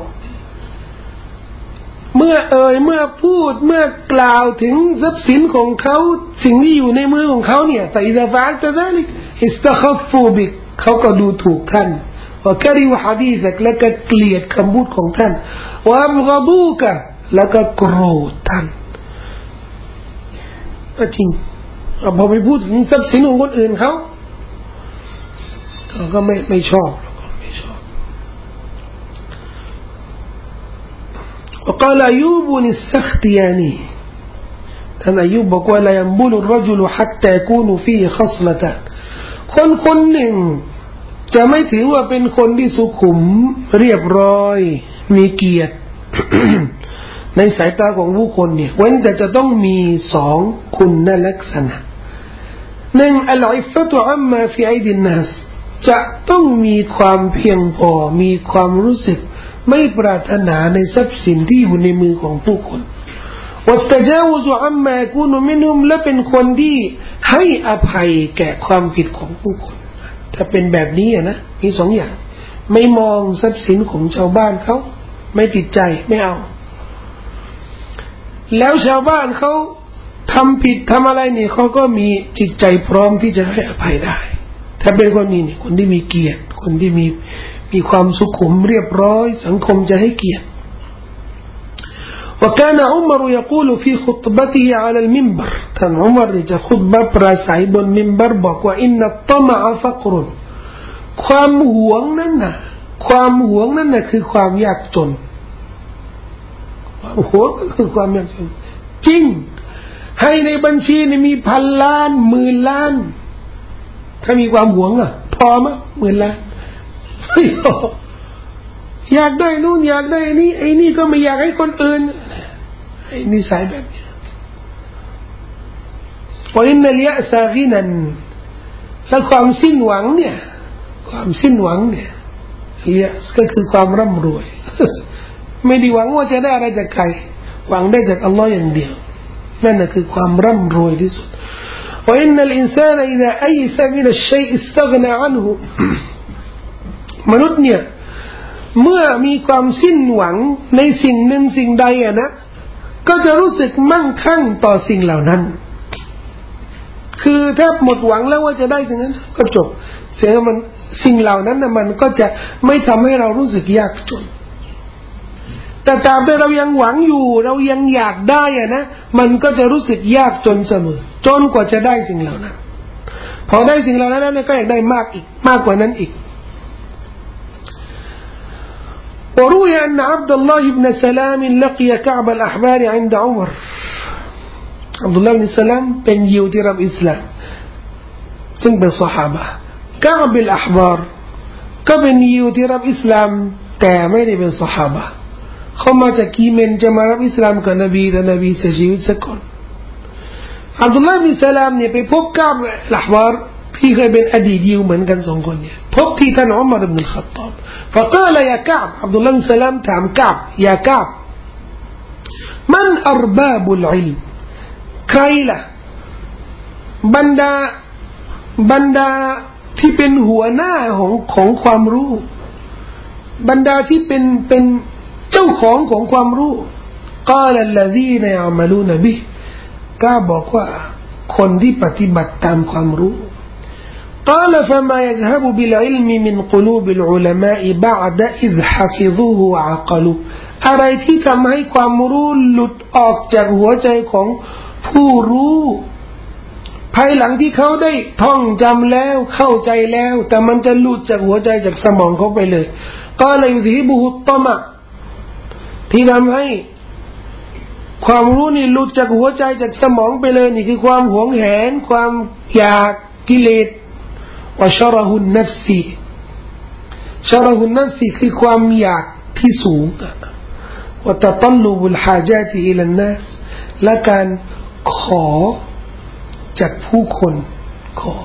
เมื่อเอ่ยเมื่อพูดเมื่อกล่าวถึงทรัพย์สินของเขาสิ่งที่อยู่ในมือของเขาเนี่ยฟะอิซาฟะอัลตะซาลิกอิสตะคัฟฟูบิกเขาก็ดูถูกท่านว่าคริวหะดีษกและก็เกลียดคำพูดของท่านว่าอับฆฎูกะแล้วก็โกรธท่านจริงพอไปพูดถึงทรัพย์สินของคนอื่นเขาเขาก็ไม่ไม่ชอบไม่ชอบوقال أيوب السختياني ท่านอายุบบอกว่าla yanbulu ar-rajulu hatta yakunu fihi khaslatan คนคนหนึ่งจะไม่ถือว่าเป็นคนที่สุขุมเรียบร้อยมีเกียรติในสายตาของผู้คนเนี่ยเว้นแต่จะต้องมีสองคุณลักษณะหนึ่งอัลอิฟฟะตุอัมมาฟิอิดินนัสจะต้องมีความเพียงพอมีความรู้สึกไม่ปรารถนาในทรัพย์สินที่อยู่ในมือของผู้คนวัตจาวุซุอัมมากุนุมินุมและเป็นคนที่ให้อภัยแก่ความผิดของผู้คนถ้าเป็นแบบนี้นะมีสองอย่างไม่มองทรัพย์สินของชาวบ้านเขาไม่ติดใจไม่เอาแล้วชาวบ้านเขาทำผิดทำอะไรนี่เขาก็มีจิตใจพร้อมที่จะให้อภัยได้ถ้าเป็นคนนี้นี่คนที่มีเกียรติคนที่มีมีความสุขุมเรียบร้อยสังคมจะให้เกียรติوكان عمر يقول في خطبته على المنبر ท่านอุมัรจะคุตบะห์ปราศัยบนมิมบัรบอกว่าอินนัตตะมะฟักรุนความหวงนั่นน่ะความหวงนั่นน่ะคือความยากจนความหวงก็คือความยากจนจริงให้ในบัญชีนี่มีพันล้านหมื่นล้านถ้ามีความหวงอ่ะพอมั้ยหมื่นล้านไม่พออยากได้นู่นอยากได้นี่ไอ้นี่ก็ไม่อยากให้คนอื่นไอ้นิสัยแบบนี้ว่าอินนัลยะซากินันและความสิ้นหวังเนี่ยความสิ้นหวังเนี่ยยะก็คือความร่ำรวยไม่ได้หวังว่าจะได้อะไรจากใครหวังได้จากอัลลอฮ์อย่างเดียวนั่นน่ะคือความร่ำรวยที่สุดว่าอินนัลอินซานอิซาอัยซะมินัชชัยอิสตัฆนาอันฮุมนุษย์เนี่ยเมื่อมีความสิ้นหวังในสิ่งหนึ่งสิ่งใดอ่ะนะก็จะรู้สึกมั่งคั่งต่อสิ่งเหล่านั้นคือถ้าหมดหวังแล้วว่าจะได้สิ่งนั้นก็จบเสียมันสิ่งเหล่านั้นน่ะมันก็จะไม่ทำให้เรารู้สึกยากจนแต่ตราบใดเรายังหวังอยู่เรายังอยากได้อ่ะนะมันก็จะรู้สึกยากจนเสมอจนกว่าจะได้สิ่งเหล่านั้นพอได้สิ่งเหล่านั้นแล้วก็อยากได้มากอีกมากกว่านั้นอีกوروي أن عبد الله بن سلام لقي كعب الأحبار عند عمر عبد الله بن سلام เป็นยิวที่รับอิสลามซึ่งเป็นซอฮาบะห์กะอ์บ الأحبار ก็เป็นยิวที่รับอิสลามแต่ไม่ได้เป็นซอฮาบะห์เขามาจากกีเมนจะมารับอิสลามกับนบีแต่นบีเสียชีวิตซะก่อนอับดุลลาห์บินซะลามเนี่ยไปพบกะอ์บ الأحبارที่เคยเป็นอดีตยิวเหมือนกันสองคนเนี่ยพบที่ท่านอุมัรอิบนุลค็อฏฏอบفقال يا كعب عبد الله بن سلام ถามกะอ์บยากะอ์บมันอัรบาบุลอิลมใครล่ะบรรดาบรรดาที่เป็นหัวหน้าของของความรู้บรรดาที่เป็นเป็นเจ้าของของความรู้ قال الذين يعملون به กะอ์บบอกว่าคนที่ปฏิบัติตามความรู้قال فما يذهب بالعلم من قلوب العلماء بعد إذ حفظوه وعقلوه อะไรที่ทำให้ความรู้หลุดออกจากหัวใจของผู้รู้ภายหลังที่เขาได้ท่องจำแล้วเข้าใจแล้วแต่มันจะหลุดจากหัวใจจากสมองเขาไปเลยقال يذهبه الطمع ที่ทำให้ความรู้นี่หลุดจากหัวใจจากสมองไปเลยนี่คือความหวงแหนความอยากกิเลสوشره النفس شره النفس คือความอยากที่สูงوتطلب الحاجات إلى الناس และการขอจากผู้คนขอ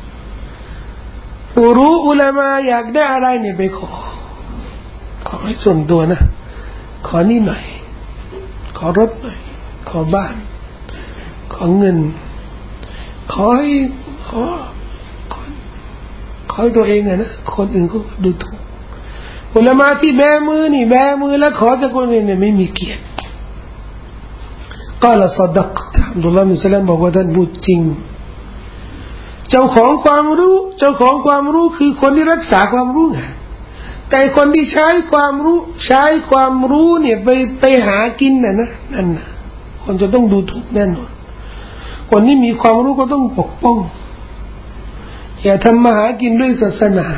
ผู้รู้อุลามะอยากได้อะไรเนี่ยไปขอขอให้ส่วนตัวนะขอนี่หน่อยขอรถหน่อยขอบ้านขอเงินขอให้ขอขอตัวเองนะคนอื่นก็ดูถูกอุลามะที่แบมือนี่แบมือแล้วขอจากคนอื่นเนี่ยไม่มีเกียรติกล่าวสดักอับดุลลาห์บินซะลามบอกว่าท่านพูดจริงเจ้าของความรู้เจ้าของความรู้คือคนที่รักษาความรู้ไงแต่คนที่ใช้ความรู้ใช้ความรู้เนี่ยไปไปหากินน่ะนะนั่นน่ะคนจะต้องดูถูกแน่นอนคนที่มีความรู้ก็ต้องปกป้องอย่าทำมาหากินด้วยศาสนา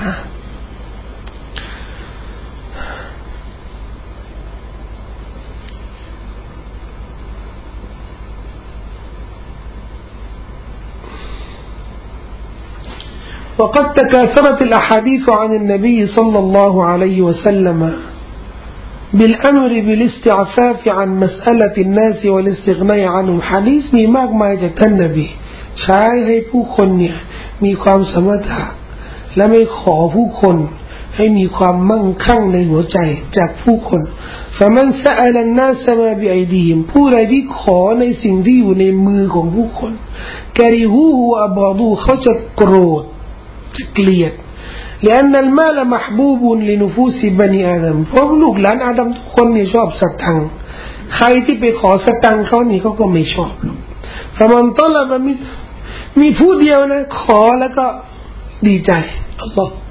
وقد تكاثرت الأحاديث عن النبي صلى الله عليه وسلم بالأمر بالاستعفاف عن مسألة الناس والاستغناء عنهم حديثมีมากมายจากท่านนบีใช้ให้ผู้คนเนี่ยมีความสมถะและไม่ขอผู้คนให้มีความมั่งคั่งในหัวใจจากผู้คน فمن سأل الناس ما بأيديهم ผู้ใดที่ขอในสิ่งที่อยู่ในมือของผู้คนكرهوه وأبغضوه เขาจะโกรธจะเกลียดلأن المال محبوب لنفوس بني آدم เพราะลูกหลานอาดัมทุกคนเนี่ยชอบสตังค์ใครที่ไปขอสตังค์เขานี่เขาก็ไม่ชอบหรอก فمن طلب มีมีผู้เดียวนะขอแล้วก็ดีใจอัลลอฮ์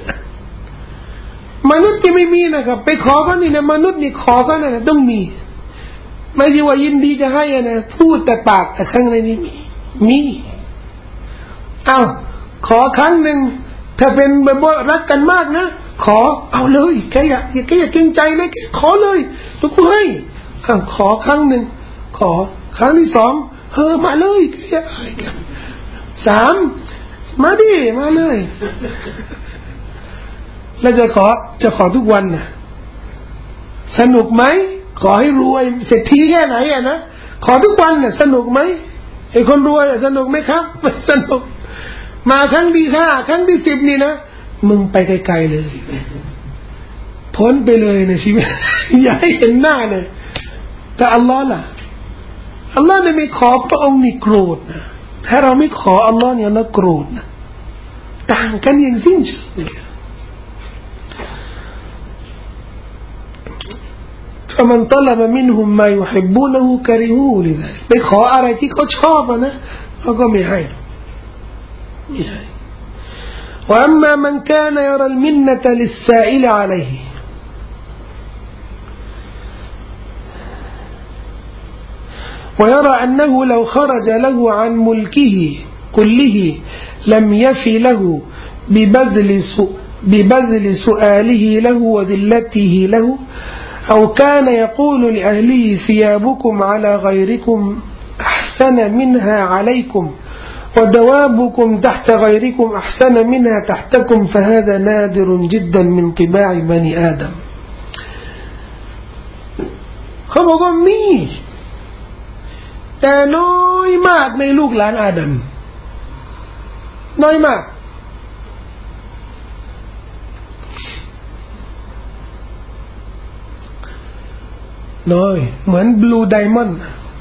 มนุษย์ที่ไม่มีนะครับไปขอเขานี่นะมนุษย์นี่ขอเขานะต้องมีไม่ใช่ว่ายินดีจะให้นะพูดแต่ปากแต่ข้างในนี่มีมีเอาขอครั้งหนึ่งถ้าเป็นแบบว่ารักกันมากนะขอเอาเลยแกอย่าแกอย่าเกรงใจนะแกขอเลยทุกคนให้เอาขอครั้งหนึ่งขอครั้งที่สองเฮ้อมาเลยแกอย่าให้กันสามมาดิมาเลยแล้วจะขอจะขอทุกวันนะสนุกไหมขอให้รวยเศรษฐีแค่ไหนอ่ะนะขอทุกวันน่ะสนุกไหมไอ้คนรวยสนุกไหมครับไม่สนุกมาครั้งที่ห้าครั้งที่สิบนี่นะมึงไปไกลๆเลยพ้นไปเลยในชีวิตอย่าให้เห็นหน้าเลยแต่อัลลอฮ์ล่ะอัลลอฮ์เนี่ยไม่ขอพระองค์นี่โกรธนะถ้าเราไม่ขออัลลอฮ์เนี่ยเราโกรธนะต่างกันอย่างสิ้นเชิงفمن طلب منهم ما يحبونه كرهوه لذلك ไปขออะไรที่เขาชอบนะเขาก็ไม่ให้ไม่ให้ وأما من كان يرى المنة للسائل عليه ويرى أنه لو خرج له عن ملكه كله لم يفي له ببذل ببذل سؤاله له وذلته له أو كان يقول لأهله ثيابكم على غيركم أحسن منها عليكم ودوابكم تحت غيركم أحسن منها تحتكم فهذا نادر جدا من طباع بني آدم เขาบอกว่ามีแต่น้อยมากในลูกหลานอาดัมน้อยมากน้อยเหมือนบลูไดมอนด์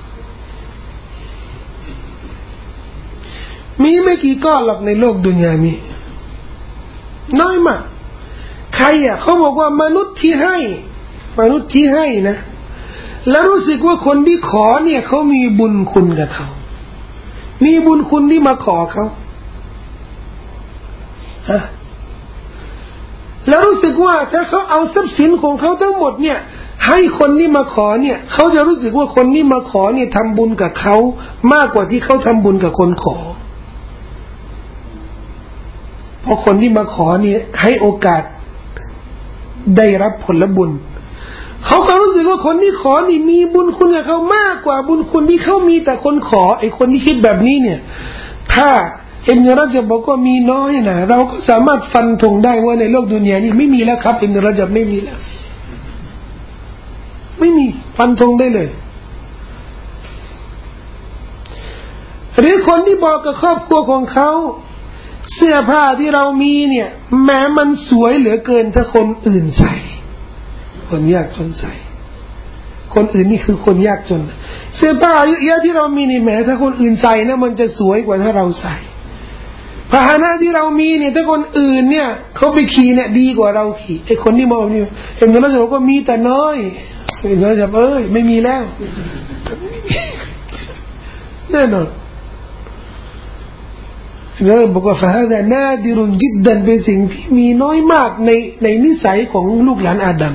มีไม่กี่ก้อนหรอกในโลกดุนยานี้น้อยมากใครอ่ะเขาบอกว่ามนุษย์ที่ให้มนุษย์ที่ให้นะแล้วรู้สึกว่าคนที่ขอเนี่ยเขามีบุญคุณกับเขามีบุญคุณที่มาขอเขาฮะแล้วรู้สึกว่าถ้าเขาเอาทรัพย์สินของเขาทั้งหมดเนี่ยให้คนที่มาขอเนี่ยเขาจะรู้สึกว่าคนที่มาขอเนี่ยทำบุญกับเขามากกว่าที่เขาทำบุญกับคนขอเพราะคนที่มาขอเนี่ยให้โอกาสได้รับผลบุญเขาก็รู้สึกว่าคนที่ขอนี่มีบุญคุณกับเขามากกว่าบุญคุณที่เขามีแต่คนขอไอ้คนที่คิดแบบนี้เนี่ยถ้าอิบนุรญับบอกว่ามีน้อยนะเราก็สามารถฟันธงได้ว่าในโลกดุนยานี้ไม่มีแล้วครับอิบนุรญับไม่มีแล้วไม่มีฟันธงได้เลยหรือคนที่บอกกับครอบครัวของเขาเสื้อผ้าที่เรามีเนี่ยแม้มันสวยเหลือเกินถ้าคนอื่นใส่คนยากจนใส่คนอื่นนี่คือคนยากจนเสื้อผ้าเยอะๆที่เรามีนี่แม้ถ้าคนอื่นใส่นะมันจะสวยกว่าถ้าเราใส่พาหนะที่เรามีเนี่ยถ้าคนอื่นเนี่ยเขาไปขี่เนี่ยดีกว่าเราขี่ไอ้คนที่มองนี่เห็นแล้วจะบอกว่ามีแต่น้อยเห็นแล้วจะเอ้ยไม่มีแล้วแน่นอนแล้วบอกว่าฟาฮาดะนาดิรุนจิดดันเป็นสิ่งที่มีน้อยมากในในนิสัยของลูกหลานอาดัม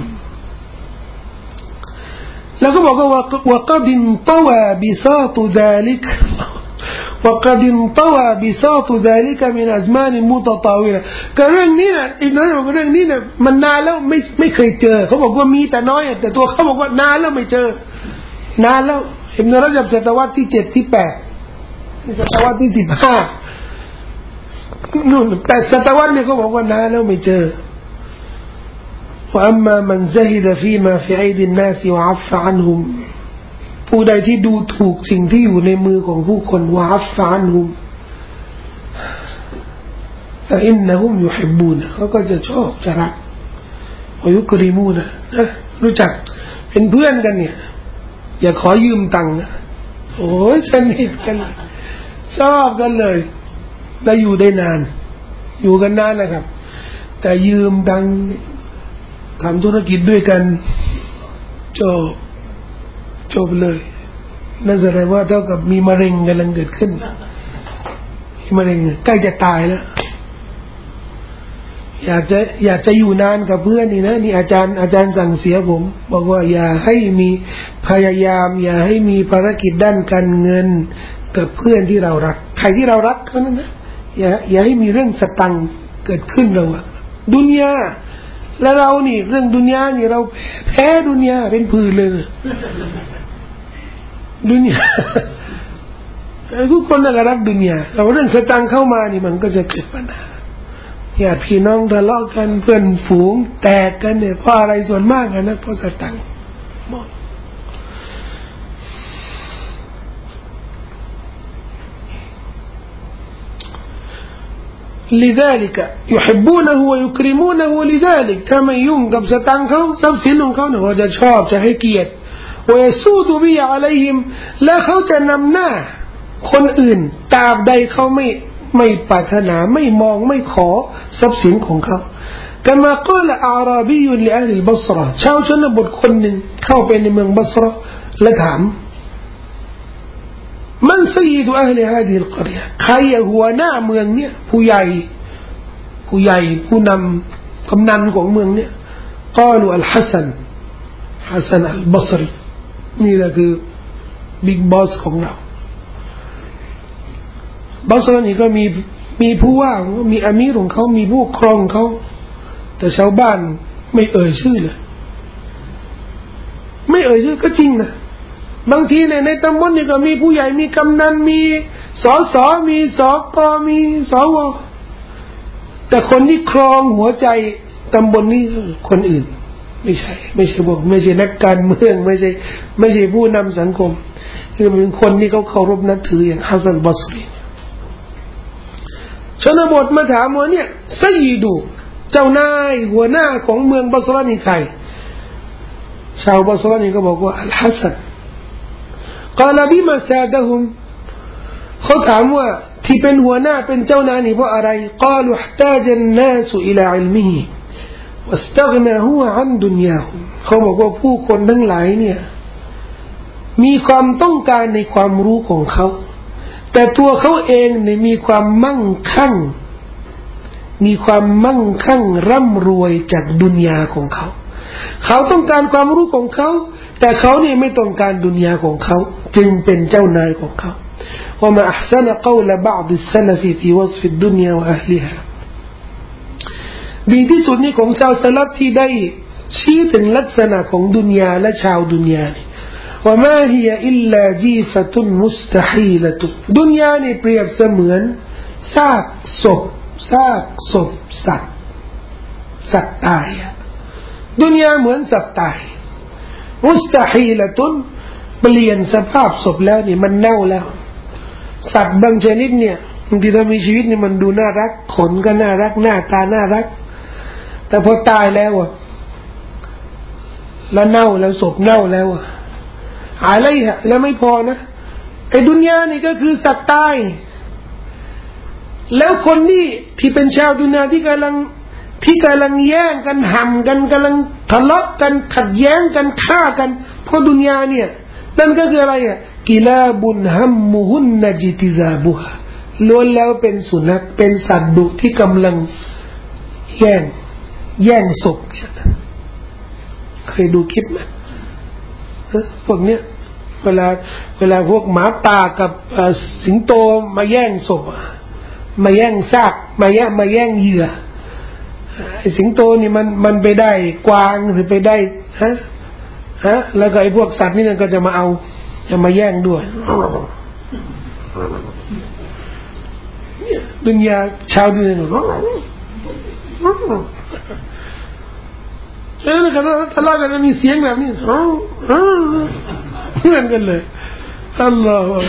แล้วก็บอกว่าว่ากัดินตวาบิซาตุดาลิกوقد انطوى بساط ذلك من أزمان متطاولة ก็เรื่องนี้นะอีกหน่อยบอกเรื่องนี้นะมันนานแล้วไม่ไม่เคยเจอเขาบอกว่ามีแต่น้อยแต่ตัวเขาบอกว่านานแล้วไม่เจอนานแล้วอิบนุรญับศตวรรษที่เจ็ดที่แปดศตวรรษที่สิบห้านู่นแต่ศตวรรษนี้เขาบอกว่านานแล้วไม่เจอว่าอัมมามันซะฮิดฟีมาฟิอัยดินนาสวะอัฟอันฮุมผู้ใดที่ดูถูกสิ่งที่อยู่ในมือของผู้คนวะอัฟอันฮุมฟะอินนะฮุมยุฮิบบูนเขาก็จะชอบจะรักวะยุกริมูนะนะรู้จักเป็นเพื่อนกันเนี่ยอย่าขอยืมตังค์โอ้ยสนิทกันชอบกันเลยและอยู่ได้นานอยู่กันนานนะครับแต่ยืมตังค์ทำธุรกิจด้วยกันจบจบเลยนั่นแสดงว่าเท่ากับมีมะเร็งกำลังเกิดขึ้นมีมะเร็งใกล้จะตายแล้วอยากจะอยากจะอยู่นานกับเพื่อนนี่นะนี่อาจารย์อาจารย์สั่งเสียผมบอกว่าอย่าให้มีพยายามอย่าให้มีภารกิจด้านการเงินกับเพื่อนที่เรารักใครที่เรารักเขานั้นนะอย่าอย่าให้มีเรื่องสตังค์เกิดขึ้นเราอะดุนยาแล้วเรานี่เรื่องดุนยานี่เราแพ้ดุนยาเป็นผืนเลยดุนยาทุกคนน่ะรักดุนยาเราเรื่องสตังค์เข้ามานี่มันก็จะเกิดปัญหาญาติพี่น้องทะเลาะกันเพื่อนฝูงแตกกันเนี่ยเพราะอะไรส่วนมากกันนะเพราะสตังค์หมดلذلك يحبونه ويكرمونه لذلك ถ้าไม่ยุ่งกับสตังค์เขาทรัพย์สินของเขาเนี่ยเขาจะชอบจะให้เกียรติويسود به عليهم และเขาจะนำหน้าคนอื่นตราบใดเขาไม่ไม่ปรารถนาไม่มองไม่ขอทรัพย์สินของเขากามากล่าวอาราบียุนลิอัลลิบัศรชาวชนบทคนหนึ่งเข้าไปในเมืองบัศรและถามมันซยดูอัลลิฮาดิลกอริยะใครหัวหน้าเมืองเนี่ยผู้ใหญ่ผู้ใหญ่ผู้นำกำนันของเมืองเนี่ยกล่าวอัลฮัสซันฮัสซันอัลบัศรีนี่แหละคือบิ๊กบอสของเราบัศรนี่ก็มีมีผู้ว่ามีอามีรของเขามีผู้ครองเขาแต่ชาวบ้านไม่เอ่ยชื่อเลยไม่เอ่ยชื่อก็จริงนะบางทีเนี่ยในตำบลนี่ก็มีผู้ใหญ่มีกำนันมีสสมีสกมีสวแต่คนที่ครองหัวใจตำบลนี้คนอื่นไม่ใช่ไม่ใช่บอกไม่ใช่นักการเมืองไม่ใช่ไม่ใช่ผู้นำสังคมคือเป็นคนที่เขาเคารพนับถืออย่างฮัสซันบัศรีชนบทมาถามว่าเนี่ยซะยีดูเจ้านายหัวหน้าของเมืองบัศรนี่ใครชาวบัศรนี่ก็บอกว่าอัลฮัสซันกล่าวบิมาซาดะฮุมเขาถามว่าที่เป็นหัวหน้าเป็นเจ้านายนี่เพราะอะไรกล่าวอิห์ตาจันนาสอิลาอิลมิฮิวัสตัฆนาฮุอันดุนยาฮุมเขาบอกว่าผู้คนทั้งหลายเนี่ยมีความต้องการในความรู้ของเขาแต่ตัวเขาเองเนี่ยมีความมั่งคั่งมีความมั่งคั่งร่ำรวยจากดุนยาของเขาเขาต้องการความรู้ของเขาแต่เขาเนี่ยไม่ต้องการดุนยาของเขาจึงเป็นเจ้านายของเขาว่ามาอัพซันกล่าวบางดิสซาลฟีฟีวัสฟิดดุนยาและอัลลิฮะดีที่สุดนี่ของชาวสลับที่ได้ชี้ถึงลักษณะของดุนยาและชาวดุนยาว่ามาฮียอิลลาจีฟะตุนมุสตะฮีละตุดุนยานี่เปรียบเสมือนซากศพซากศพสัตว์สัตว์ตายดุนยาเหมือนสัตว์ตายมุสตะฮีละตุนเปลี่ยนสภาพศพแล้วนี่มันเน่าแล้วสัตว์บางชนิดเนี่ยบางทีถ้ามีชีวิตนี่มันดูน่ารักขนก็น่ารักหน้าตาน่ารักแต่พอตายแล้วอ่ะแล้วเน่าแล้วศพเน่าแล้วอ่ะอะไรฮะแล้วไม่พอนะไอ้ดุนยานี่ก็คือสัตว์ตายแล้วคนที่ที่เป็นชาวดุนยาที่กำลังที่กำลังแย่งกันห่ำกันกำลังทะเลาะกันขัดแย้งกันฆ่ากันเพราะดุนยาเนี่ยนั่นก็คืออะไรอ่ะกิลาบุนฮัมมุฮุนนจิติซาบุฮาล้วนแล้วเป็นสุนัขเป็นสัตว์ดุที่กำลังแย่งแย่งศพเคยดูคลิปไหมพวกเนี้ยเวลาเวลาพวกหมาป่ากับสิงโตมาแย่งศพมาแย่งซากมาแย่งมาแย่งเหยื่อไอ้สิงโตนี่มันมันไปได้กวางหรือไปได้ฮะฮะแล้วก็ไอ้พวกสัตว์นี่ก็จะมาเอาจะมาแย่งด้วยดุนยาชาวดุนยาเออขณะทะเลาะกันมีเสียงแบบนี้อ๋อเหมือนกันเลยอัลลอฮฺ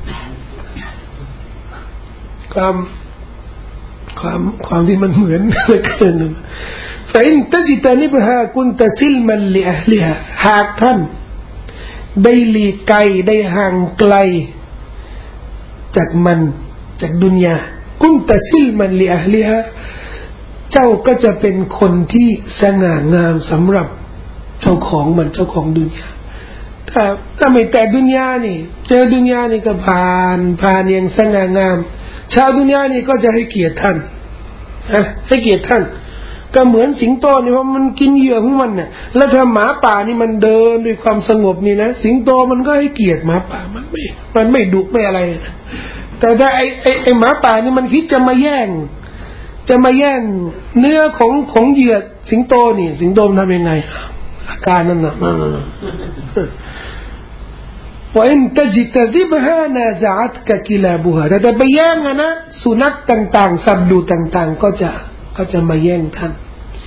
ความความความที่มันเหมือนกันแต่อินตัจิตานิบฮะกุนตะซิลมันลิอัลลิฮะหากท่านได้หลีกไกลได้ห่างไกลจากมันจากดุนยากุนตะซิลมันลิอัลลิฮะเจ้าก็จะเป็นคนที่สง่างามสำหรับเจ้าของมันเจ้าของดุนยาถ้าถ้าไม่แต่ดุนยานี่เจอดุนยานี่ก็ผ่านผ่านอย่างสง่างามชาวดุนยานี่ก็จะให้เกียรติท่านนะให้เกียรติท่านก็เหมือนสิงโตนี่เพราะมันกินเหยื่อของมันเนี่ยแล้วถ้าหมาป่านี่มันเดินด้วยความสงบนี่นะสิงโตมันก็ให้เกียรติหมาป่ามันไม่มันไม่ดุไม่อะไรแต่ถ้าไอ้ไอ้ไอ้หมาป่านี่มันคิดจะมาแย่งจะมาแย่งเนื้อของของเหยื่อสิงโตนี่สิงโตมันทำยังไงอาการนั่นน่ะว่าอินตจิตดิบฮานาจัตกะกิลาบุฮาแต่ถ้าไปแย่งนะสุนัขต่างๆสัตว์ดุต่างๆก็จะก็จะมาแย่งท่าน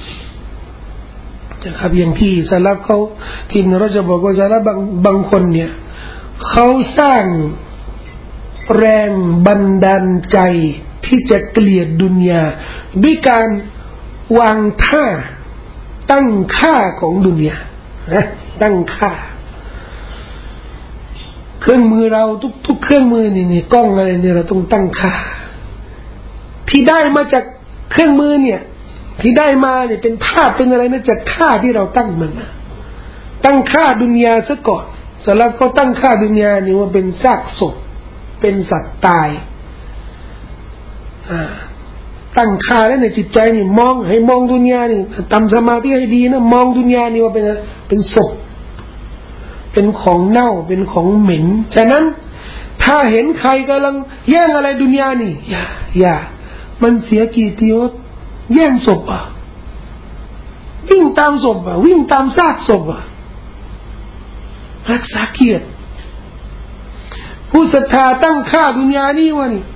นะครับอย่างที่สลับเขาที่เราจะบอกว่าสลับบางบางคนเนี่ยเขาสร้างแรงบันดาลใจที่จะเกลียดดุนยาด้วยการวางท่าตั้งค่าของดุนยานะตั้งค่าเครื่องมือเราทุกทุกเครื่องมือนี่นี่กล้องอะไรเนี่ยเราต้องตั้งค่าที่ได้มาจากเครื่องมือเนี่ยที่ได้มาเนี่ยเป็นภาพเป็นอะไรนะจากค่าที่เราตั้งมันนะตั้งค่าดุนยาซะก่อนเสร็จแล้วก็ตั้งค่าดุนยานี่ว่าเป็นซากศพเป็นสัตว์ตายอ่าตั้งค่าแล้วในจิตใจนี่มองให้มองดุนยานี่ทำสมาธิให้ดีนะมองดุนยานี่ว่าเป็นเป็นศพเป็นของเน่าเป็นของเหม็นฉะนั้นถ้าเห็นใครกำลังแย่งอะไรดุนยานี่อย่าอย่ามันเสียกีติยศแย่งศพอ่ะวิ่งตามศพอ่ะวิ่งตามซากศพอ่ะรักษาเกียรติผู้ศรัทธาตั้งค่าดุนยานี่ว่านี่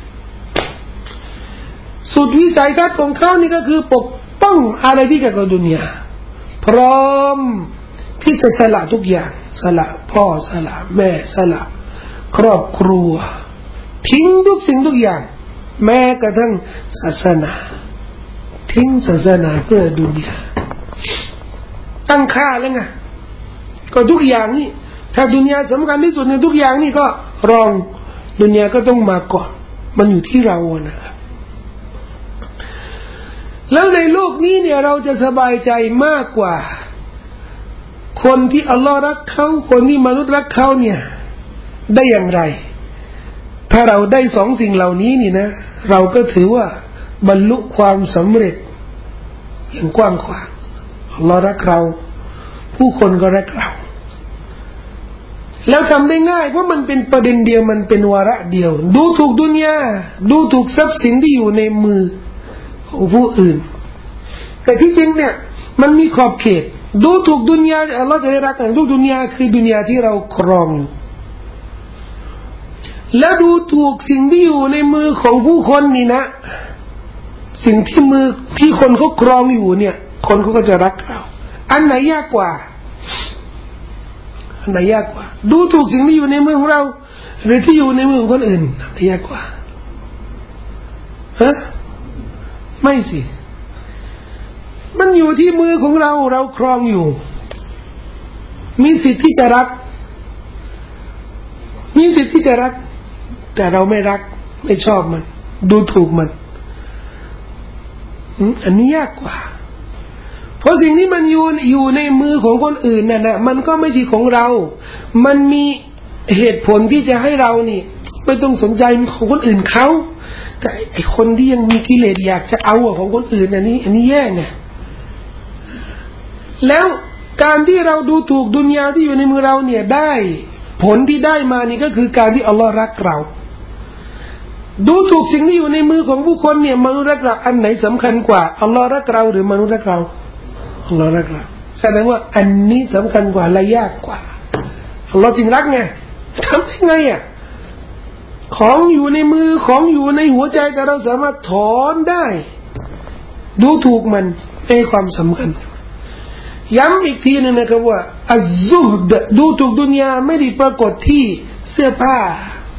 สุดวิสัยทัศน์ของเขานี่ก็คือปกป้องอะไรที่เกี่ยวกับดุนยาพร้อมที่จะสละทุกอย่างสละพ่อสละแม่สละครอบครัวทิ้งทุกสิ่งทุกอย่างแม้กระทั่งศาสนาทิ้งศาสนาเพื่อดุนยาตั้งค่าแล้วไงก็ทุกอย่างนี่ถ้าดุนยาสำคัญที่สุดในทุกอย่างนี่ก็รองดุนยาก็ต้องมาก่อนมันอยู่ที่เรานะครับแล้วในโลกนี้เนี่ยเราจะสบายใจมากกว่าคนที่อัลลอฮ์รักเขาคนที่มนุษย์รักเขาเนี่ยได้อย่างไรถ้าเราได้สองสิ่งเหล่านี้นี่นะเราก็ถือว่าบรรลุความสำเร็จอย่างกว้างขวางอัลลอฮ์รักเราผู้คนก็รักเราแล้วทำได้ง่ายเพราะมันเป็นประเด็นเดียวมันเป็นวาระเดียวดูถูกดุนยาดูถูกทรัพย์สินที่อยู่ในมือของผู้อื่นแต่ที่จริงเนี่ยมันมีขอบเขตดูถูกดุนยาอัลลอฮ์จะได้รักกันดูดุนยาคือดุนยาที่เราครองและดูถูกสิ่งที่อยู่ในมือของผู้คนนี่นะสิ่งที่มือที่คนเขาครองอยู่เนี่ยคนเขาก็จะรักเราอันไหนยากกว่าอันไหนยากกว่าดูถูกสิ่งที่อยู่ในมือของเราหรือที่อยู่ในมือของคนอื่นอันไหนยากกว่าฮะไม่สิมันอยู่ที่มือของเราเราครองอยู่มีสิทธิ์ที่จะรักมีสิทธิ์ที่จะรักแต่เราไม่รักไม่ชอบมันดูถูกมันอันนี้ยากกว่าเพราะสิ่งที่มันอยู่อยู่ในมือของคนอื่นน่ะนะมันก็ไม่ใช่ของเรามันมีเหตุผลที่จะให้เรานี่ไม่ต้องสนใจของคนอื่นเขาแต่ไอคนที่ยังมีกิเลสอยากจะเอาของคนอื่นอันนี้อันนี้แย่ไงแล้วการที่เราดูถูกดุนยาที่อยู่ในมือเราเนี่ยได้ผลที่ได้มานี่ก็คือการที่อัลลอฮ์รักเราดูถูกสิ่งที่อยู่ในมือของผู้คนเนี่ยมนุษย์รักเราอันไหนสำคัญกว่าอัลลอฮ์รักเราหรือมนุษย์รักเราอัลลอฮ์รักเราแสดงว่าอันนี้สำคัญกว่าและยากกว่าอัลลอฮ์จึงรักไงทำได้ไงอ่ะของอยู่ในมือของอยู่ในหัวใจแต่เราสามารถถอนได้ดูถูกมันให้ความสำคัญย้ำอีกทีนึงนะครับว่าอัซซุฮดดูถูกดุนยาไม่ได้ปรากฏที่เสื้อผ้า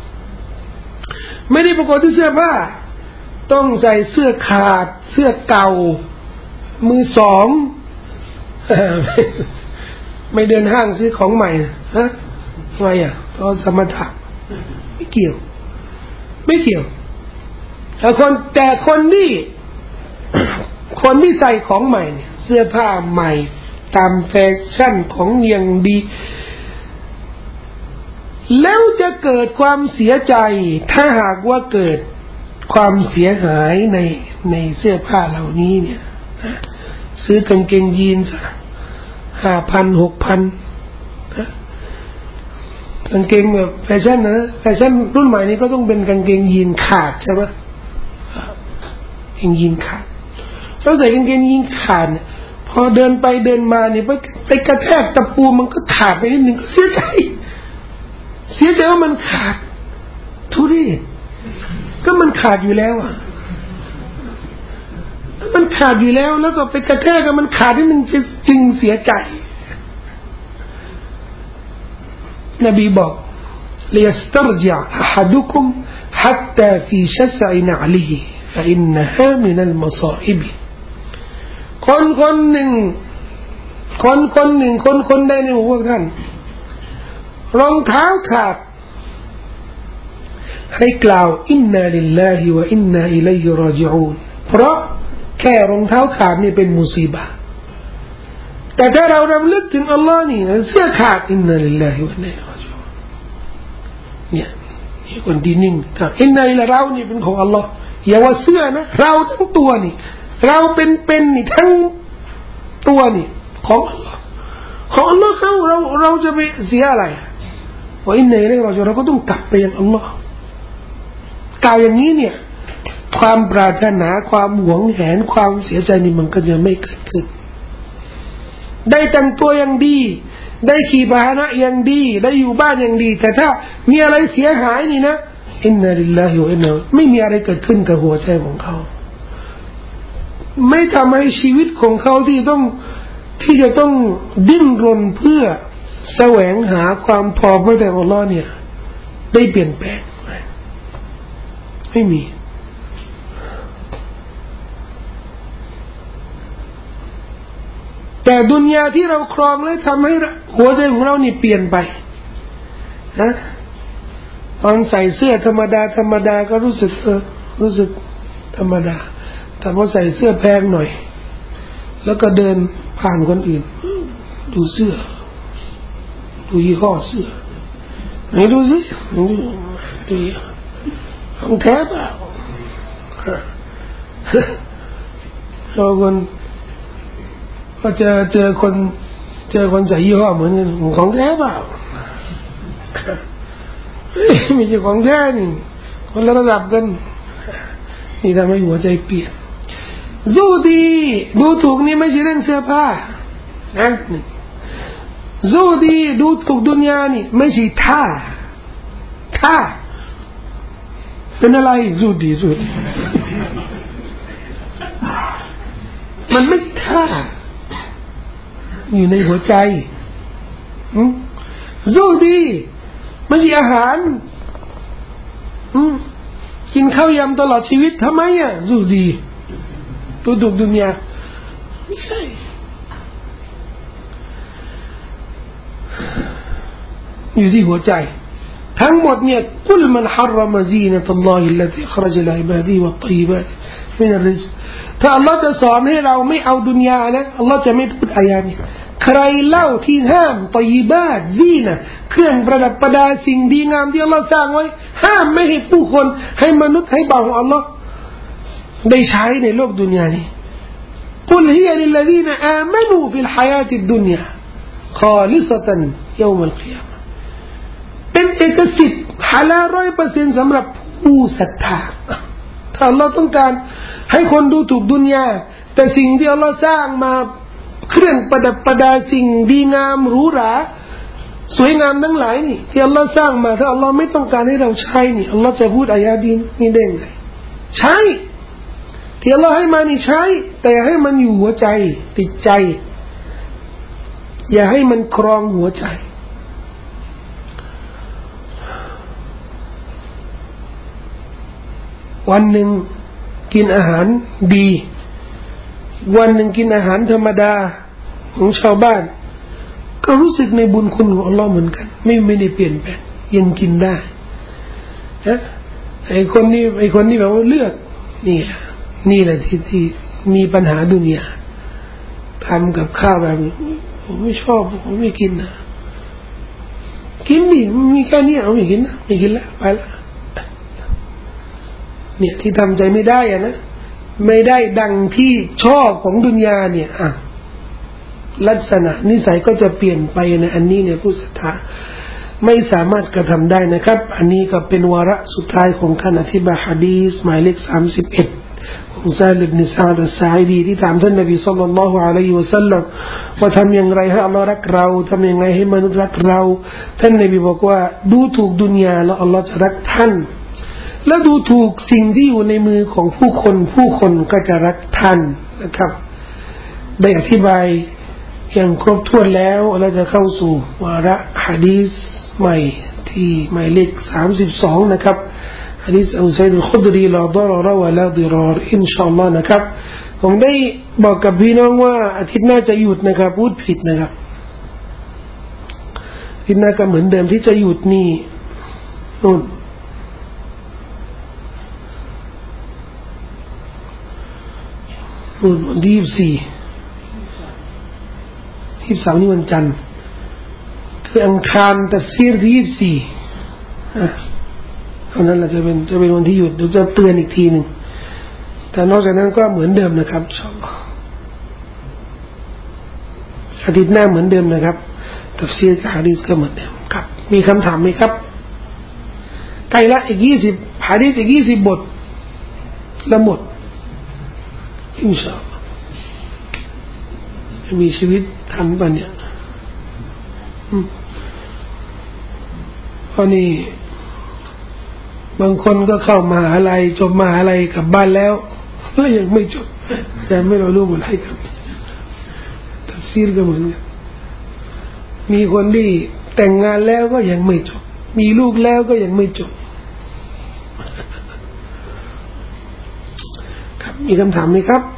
ไม่ได้ปรากฏที่เสื้อผ้าต้องใส่เสื้อขาดเสื้อเก่ามือสองไม่เดินห้างซื้อของใหม่ฮะทำไมอ่ะก็สมถะไม่เกี่ยวไม่เกี่ยวแต่คนแต่คนที่คนที่ใส่ของใหม่เนี่ยเสื้อผ้าใหม่ตามแฟชั่นของอย่างดีแล้วจะเกิดความเสียใจถ้าหากว่าเกิดความเสียหายในในเสื้อผ้าเหล่านี้เนี่ยซื้อกางเกงยีนส์ห้าพันหกพันกางเกงแบบแฟชั่นนะแฟชั่นรุ่นใหม่นี้ก็ต้องเป็นกางเกงยีนขาดใช่ไหมกางเกงยีนขาดเราใส่กางเกงยีนขาดเนี่ยพอเดินไปเดินมาเนี่ยไปไปกระแทกตะปูมันก็ขาดไปนิดนึงก็เสียใจเสียใจว่ามันขาดทุเรศก็มันขาดอยู่แล้วอ่ะมันขาดอยู่แล้วแล้วก็ไปกระแทกกับมันขาดนิดนึงจะจริงเสียใจนบีบอกليسترجع أحدكم حتى في شسع نعله فإنها من المصائب คนคนหนึ่งคนคนหนึ่งคนคนใดในหมู่พวกท่านรองเท้าขาดให้กล่าวอินนาลิลลาฮิวะอินนาอิลัยฮิรอญิอูนเพราะแค่รองเท้าขาดนี่เป็นมุซีบะห์แต่ถ้าเรารำลึกถึงอัลลอฮ์นี่เสื้อขาดอินนาลิลลาฮิวะอินนาอิลัยฮิรอญิอูนเนี่ยนี่คนที่นิ่งอินนาลิลลาฮิเรานี่เป็นของอัลลอฮ์อย่าว่าเสื้อนะเราทั้งตัวนี่เราเป็นเป็นนี่ทั้งตัวนี่ของอัลลอฮ์ของอัลลอฮ์เขาเราเราจะไปเสียอะไรว่าอินนาลิลลาฮิเราเราก็ต้องกลับไปยังอัลลอฮ์กล่าวอย่างนี้เนี่ยความปรารถนาความหวงแหนความเสียใจนี่มันก็จะไม่เกิดขึ้นได้แต่งตัวอย่างดีได้ขี่พาหนะอย่างดีได้อยู่บ้านอย่างดีแต่ถ้ามีอะไรเสียหายนี่นะอินนาลิลลาฮิวะอินนาไม่มีอะไรเกิดขึ้นกับหัวใจของเขาไม่ทำให้ชีวิตของเขาที่ต้องที่จะต้องดิ้นรนเพื่อแสวงหาความพอพระทัยของอัลเลาะห์เนี่ยได้เปลี่ยนแปลงไม่มีแต่ดุนยาที่เราครองเลยทำให้หัวใจของเรานี่เปลี่ยนไปนะตอนใส่เสื้อธรรมดาธรรมดาก็รู้สึกเออรู้สึกธรรมดาแต่พอใส่เสื้อแพงหน่อยแล้วก็เดินผ่านคนอื่นดูเสื้อดูยี่ห้อเสื้อไหนดูสิดูดูของแท้เปล่าเราคนก็เจอเจอคนเจอคนใส่ยี่ห้อเหมือนกันของแท้เปล่าไม่ใช่ของแท้นี่คนละระดับกันนี่ทำให้หัวใจเปลี่ยนซูดีดูถูกนี่ไม่ใช่เรื่องเสื้อผ้านะซูดีดูถูกดุนยานี่ไม่ใช่ท่าท่าเป็นอะไรซูดีซูดีมันไม่ใช่ท่าอยู่ในหัวใจซูดีไม่ใช่อาหารกินข้าวยำตลอดชีวิตทำไมอ่ะซูดีดูถูกดุนยาไม่ใช่อยู่ที่หัวใจทั้งหมดเนี่ยกุลมันฮารรมซีนะตัลลอฮิลลตีอัคเราะจลิบาดีวัตฏอยบาตมินัรริซกถ้าอัลลอฮ์จะสอนให้เราไม่เอาดุนยานะอัลลอฮ์จะไม่พูดอายะนี้ใครเล่าที่ห้ามฏอยบาตซีนะเครื่องประดับประดาสิ่งดีงามที่อัลลอฮ์สร้างไว้ห้ามไม่ให้ผู้คนให้มนุษย์ให้บ่าวของอัลลอฮ์ได้ใช้ในโลกดุนยานี้กุลฮิยะลิลลซีนะอามานูฟิลฮายาติดดุนยาคอลิซะตันยอมัลกิยามะห์เป็นเอกสิทธิ์ฮาลาล ร้อยเปอร์เซ็นต์ สำหรับผู้ศรัทธาถ้าอัลลอฮ์ต้องการให้คนดูถูกดุนยาแต่สิ่งที่อัลลอฮ์สร้างมาเครื่องประดับประดาสิ่งดีงามหรูหราสวยงามทั้งหลายนี่ที่อัลลอฮ์สร้างมาถ้าอัลลอฮ์ไม่ต้องการให้เราใช้นี่อัลลอฮ์จะพูดอายะดีนี่ได้ไงใช้ที่อัลลอฮ์ให้มานี่ใช้แต่ให้มันอยู่หัวใจติดใจอย่าให้มันครองหัวใจวันหนึ่งกินอาหารดีวันหนึ่งกินอาหารธรรมดาของชาวบ้านก็รู้สึกในบุญคุณของอัลลอฮ์เหมือนกันไม่ไม่ได้เปลี่ยนแปลงยังกินได้ฮะไอ้คนนี้ไอ้คนนี้แบบว่าเลือกนี่นี่แหละที่ที่มีปัญหาดุนยาทำกับข้าวแบบผมไม่ชอบผมไม่กินนะกินดิมีแค่นี้เอาไม่กินนะไม่กินแล้วไปละเนี่ยที่ทำใจไม่ได้อะนะไม่ได้ดังที่ชอบของดุนยาเนี่ยอ่ะลักษณะนิสัยก็จะเปลี่ยนไปในอันนี้เนี่ยผู้ศรัทธาไม่สามารถกระทำได้นะครับอันนี้ก็เป็นวาระสุดท้ายของการอธิบายหะดีษหมายเลขสามสิบเอ็ดของซาลิบนิซาดอัสซาอิดีที่ถามท่านนบีศ็อลลัลลอฮุอะลัยฮิวะซัลลัมว่าทำอย่างไรให้อัลลอฮ์รักเราทำอย่างไรให้มนุษย์รักเราท่านนบีบอกว่าดูถูกดุนยาแล้วอัลลอฮ์จะรักท่านและดูถูกสิ่งที่อยู่ในมือของผู้คนผู้คนก็จะรักท่านนะครับได้อธิบายอย่างครบถ้วนแล้วเราจะเข้าสู่วาระหะดีษใหม่ที่หมายเลขสามสิบสองนะครับหะดีษอูซัยดอัลคุดรีลาฎอรอรวะลาฎิรอรอินชาอัลลอฮ์นะครับผมได้บอกกับพี่น้องว่าอาทิตย์หน้าจะหยุดนะครับพูดผิดนะครับอาทิตย์หน้าก็เหมือนเดิมที่จะหยุดนี่นู่นนู่นวันที่ยี่สิบสี่ยี่สิบสามนี่วันจันทร์คืออังคารตัฟซีรที่ยี่สิบสี่อ่ะเท่านั้นแหละจะเป็นจะเป็นวันที่หยุดเดี๋ยวจะเตือนอีกทีหนึ่งแต่นอกจากนั้นก็เหมือนเดิมนะครับอินชาอัลลอฮ์อาทิตย์หน้าเหมือนเดิมนะครับตัฟซีรกับหะดีษก็เหมือนเดิมครับมีคำถามไหมครับใกล้ละอีกยี่สิบหะดีษอีกยี่สิบบทละหมดอินชาอัลลอฮ์จะมีชีวิตทันป่ะเนี่ยเพราะนี่บางคนก็เข้ามหาลัยจบมหาลัยกลับบ้านแล้วก็ยังไม่จบจะไม่รู้รู้อะไรครับตัฟซีรก็เหมือนกันมีคนที่แต่งงานแล้วก็ยังไม่จบมีลูกแล้วก็ยังไม่จบครับมีคำถามไหมครับ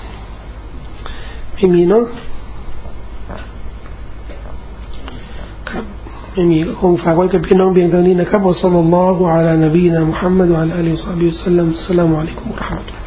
ไม่มีเนาะครับไม่มีก็คงฝากไว้กับพี่น้องเพียงเท่านี้นะครับวะศ็อลลัลลอฮุอะลานบีนะมุฮัมมัดวะอะลาอาลิฮิวะศอฮบิฮิวะซัลลัมอัสสลามุอะลัยกุมวะเราะห์มะตุลลอฮ์